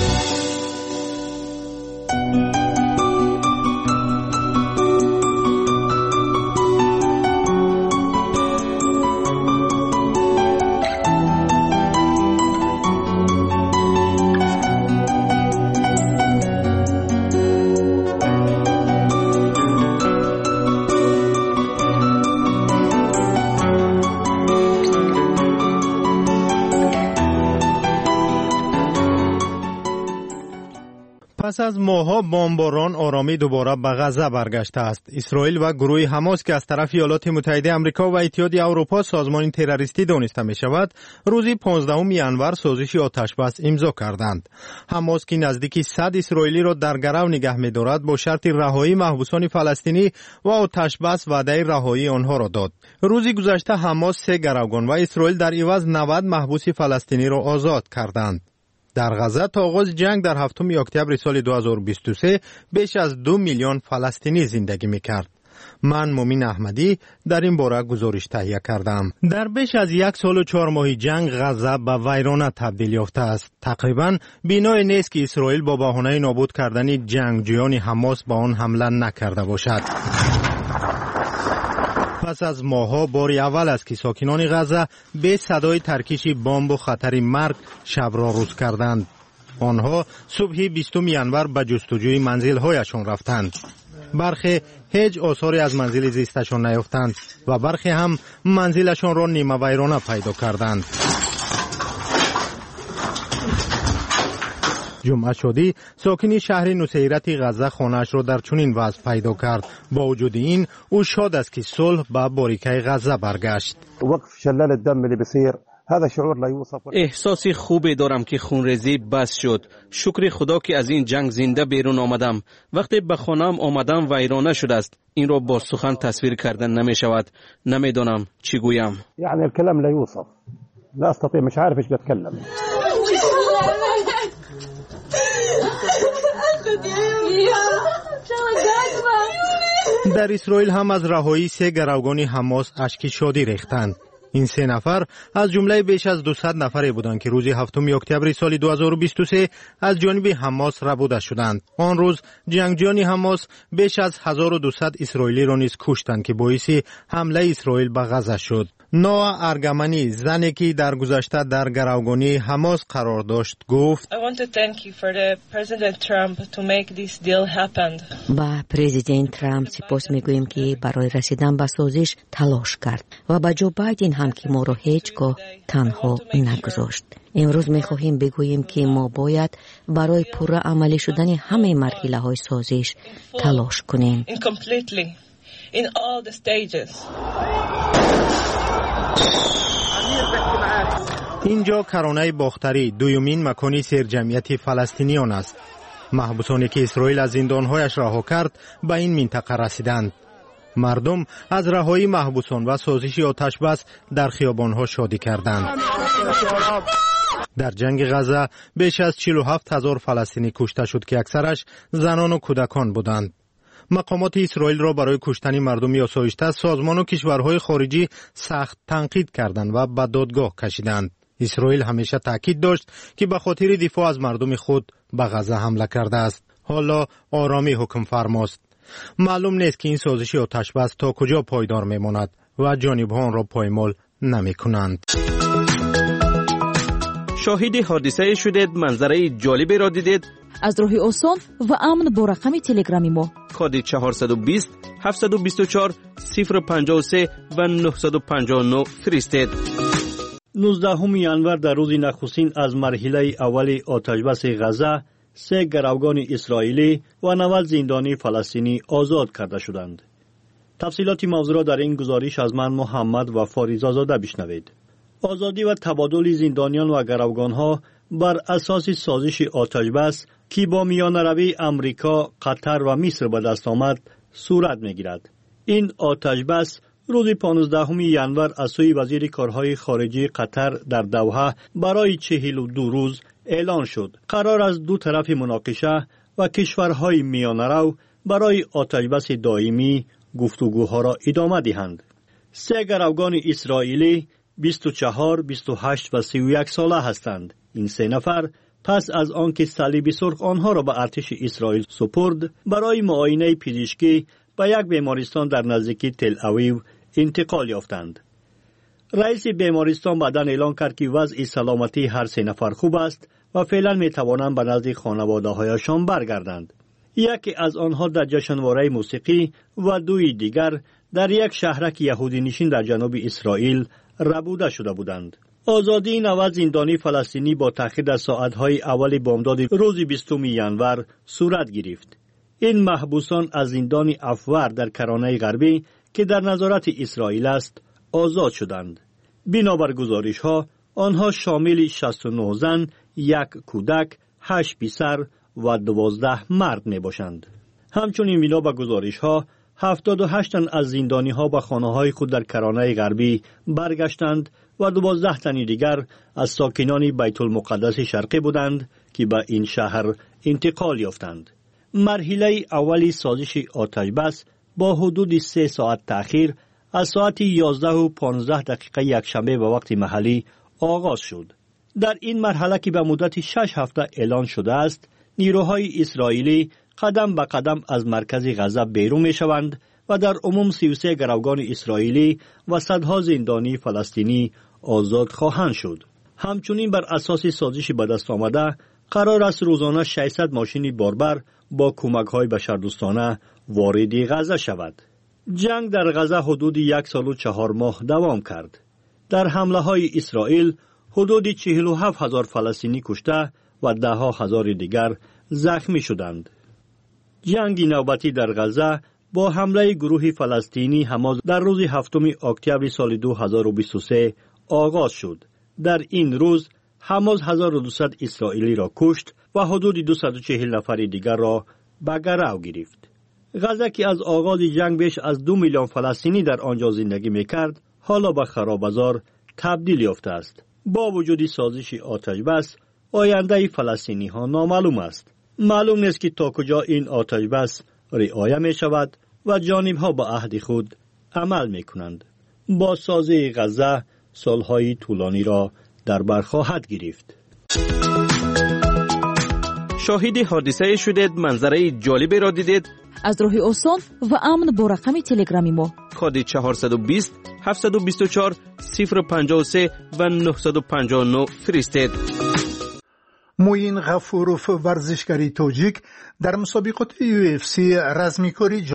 Speaker 4: پس از ماه‌ها بمباران آرامی دوباره به غزه برگشته است. اسرائیل و گروه حماس که از طرف ایالات متحده آمریکا و اتحادیه اروپا سازمان تروریستی دانسته می شود، روز پانزدهم ینور سازش آتشبس امضا کردند. حماس که نزدیک صد اسرائیلی را در گرو نگه می دارد با شرط رهایی محبوسان فلسطینی و آتشبس وعده رهایی آنها را داد. روز گذشته حماس سه گروگان و اسرائیل در عوض نود محبوس فلسطینی را آزاد کردند. در غزه تا آغاز جنگ در هفتم اکتبر سال دو هزار و بیست و سه بیش از دو میلیون فلسطینی زندگی میکرد. من مومین احمدی در این باره گزارش تهیه کردم. در بیش از یک سال و چهار ماه جنگ غزه به ویرانه تبدیل یافته است. تقریبا بینایی نیست که اسرائیل با بهانه نابود کردن جنگجویان حماس به آن حمله نکرده باشد. پس از ماه‌ها باری اول است که ساکنان غزه به صدای ترکیش بمب و خطر مرگ شب را روز کردند. آنها صبح بیستم ژانویه به جستجوی منزل‌هایشان رفتند. برخی هیچ آثاری از منزل زیستشان نیافتند و برخی هم منزلشان را نیمه ویرانه پیدا کردند. جمعه شادی ساکن شهر نصیرت غزه خانه‌اش را در چنین وضع پیدا کرد. با وجود این او شاد است که صلح به باریکه غزه برگشت.
Speaker 15: وقف شلال الدم اللي بيصير هذا شعور لا يوصف.
Speaker 3: احساس خوبی دارم که خونریزی بس شد. شکر خدا که از این جنگ زنده بیرون آمدم. وقتی به خانه‌ام آمدم ویرانه شده است. این را با سخن تصویر کردن نمی شود. نمیدانم چی گویم.
Speaker 15: يعني الكلام لا يوصف. لا استطيع مش عارف ايش بتكلم.
Speaker 4: در اسرائیل هم از رهایی سه گروگان حماس اشک شادی ریختند. این سه نفر از جمله بیش از دویست نفری بودند که روز هفتم اکتبر سال دو هزار و بیست و سه از جانب حماس ربوده شدند. آن روز جنگجویان حماس بیش از هزار و دویست اسرائیلی را نیز کشتند که باعث حمله اسرائیل به غزه شد. نوآ ارگمانی، زنی که در گذشته در گروگانی حماس قرار داشت، گفت
Speaker 16: با پرزیدنت ترامپ سپاس میگوییم که برای رسیدن به سازش تلاش کرد و با جو بایدن هم که ما را هیچگاه تنها نگذاشت. امروز میخواهیم بگوییم که ما باید برای پورا عملی شدن همه مرحله های سازش تلاش کنیم.
Speaker 17: In all the stages.
Speaker 4: اینجا کرانه باختری دویمین مکانی سرجمعیت فلسطینیان است. محبوسانی که اسرائیل از زندانهایش رها کرد به این منطقه رسیدند. مردم از رهایی محبوسان و سازش آتش بس در خیابانها شادی کردند. در جنگ غزه بیش از چهل و هفت هزار فلسطینی کشته شد که اکثرش زنان و کودکان بودند. مقامات اسرائیل را برای کشتن مردم آسایشته سازمان و کشورهای خارجی سخت تنقید کردند و به دادگاه کشیدند. اسرائیل همیشه تاکید داشت که به خاطر دفاع از مردم خود به غزه حمله کرده است. حالا آرامی حکم فرماست. معلوم نیست که این سازش آتش بس تا کجا پایدار میماند و جانبها آن را پایمال نمی کنند.
Speaker 3: شاهد حادثه شدید، منظره جالبی را دیدید؟
Speaker 8: از راه آسان و امن با رقم تلگرامی ما
Speaker 3: کد چهارصد و بیست هفتصد و بیست و چهار صفر پنجاه و سه و نهصد و پنجاه و نه فرستید.
Speaker 12: نوزدهم ژانویه در روز نخستین از مرحله اول آتشبس غزه سه گروگان اسرائیلی و نود زندانی فلسطینی آزاد کرده شدند. تفصیلات موضوع را در این گزارش از من محمد و فاریزاده بشنوید. آزادی و تبادل زندانیان و گروگانها بر اساس سازش آتشبس که با میانه‌روی امریکا، قطر و مصر به دست آمد صورت می‌گیرد. این آتشبس روز پانزدهم ژانویه از سوی وزیر کارهای خارجی قطر در دوحه برای چهل و دو روز اعلان شد. قرار از دو طرف مناقشه و کشورهای میانه‌رو برای آتشبس دائمی گفتگوها را ادامه دهند. سه گروگان اسرائیلی بیست و چهار، بیست و هشت و سی و یک ساله هستند. این سه نفر پس از آنکه صلیب سرخ آنها را به ارتش اسرائیل سپرد برای معاینه پزشکی به یک بیمارستان در نزدیکی تل اویو انتقال یافتند. رئیس بیمارستان بعداً اعلان کرد که وضع سلامتی هر سه نفر خوب است و فعلا می توانند به نزد خانواده هایشان برگردند. یکی از آنها در جشنواره موسیقی و دوی دیگر در یک شهرک یهودی نشین در جنوب اسرائیل ربوده شده بودند. آزادی نود زندانی فلسطینی با تأخیر در ساعتهای اول بامداد روز بیستم ژانویه صورت گرفت. این محبوسان از زندان افور در کرانه غربی که در نظارت اسرائیل است آزاد شدند. بنابر گزارش‌ها آنها شامل شصت و نه زن، یک کودک، هشت پسر و دوازده مرد می باشند. همچنین بنابر گزارش‌ها هفتاد و هشت تن از زندانی‌ها به خانه‌های خود در کرانه غربی برگشتند و دوازده تن دیگر از ساکنان بیت المقدس شرقی بودند که به این شهر انتقال یافتند. مرحله اولی سازش آتشبس با حدود سه ساعت تأخیر از ساعت یازده و پانزده دقیقه یکشنبه به وقت محلی آغاز شد. در این مرحله که به مدت شش هفته اعلان شده است، نیروهای اسرائیلی قدم به قدم از مرکز غزه بیرون می شوند
Speaker 18: و در عموم سی و سه گروگان اسرائیلی و صدها زندانی فلسطینی آزاد خواهند شد. همچنین بر اساس سازش به دست آمده قرار است روزانه ششصد ماشین باربر با کمک‌های بشردوستانه وارد غزه شود. جنگ در غزه حدود یک سال و چهار ماه دوام کرد. در حمله‌های اسرائیل حدود چهل و هفت هزار فلسطینی کشته و ده ها هزار دیگر زخمی شدند. جنگ نوبتی در غزه با حمله گروه فلسطینی حماس در روز هفتم اکتبر سال دو هزار و بیست و سه آغاز شد. در این روز حماس هزار و دویست اسرائیلی را کشت و حدود دویست و چهل نفر دیگر را به گرو گرفت. غزه که از آغاز جنگ بیش از دو میلیون فلسطینی در آنجا زندگی میکرد، حالا به خرابزار تبدیل یافته است. با وجود سازش آتش بس، آینده فلسطینی ها نامعلوم است. معلوم نیست که تا کجا این آتش بس رعایت می شود و جانب ها به عهد خود عمل می کنند. با سازی غزه سالهای طولانی را در بر خواهد گرفت.
Speaker 3: شاهد حادثه شدید، منظره جالبی را دیدید؟
Speaker 8: از راه آسان و امن با رقم تلگرامی ما
Speaker 3: کد چهارصد و بیست هفتصد و بیست و چهار صفر پنجاه و سه و نهصد و پنجاه و نه فرستید.
Speaker 19: موین غفوروف ورزشکاری تاجیک در مسابقات یو اف سی رزمیکاری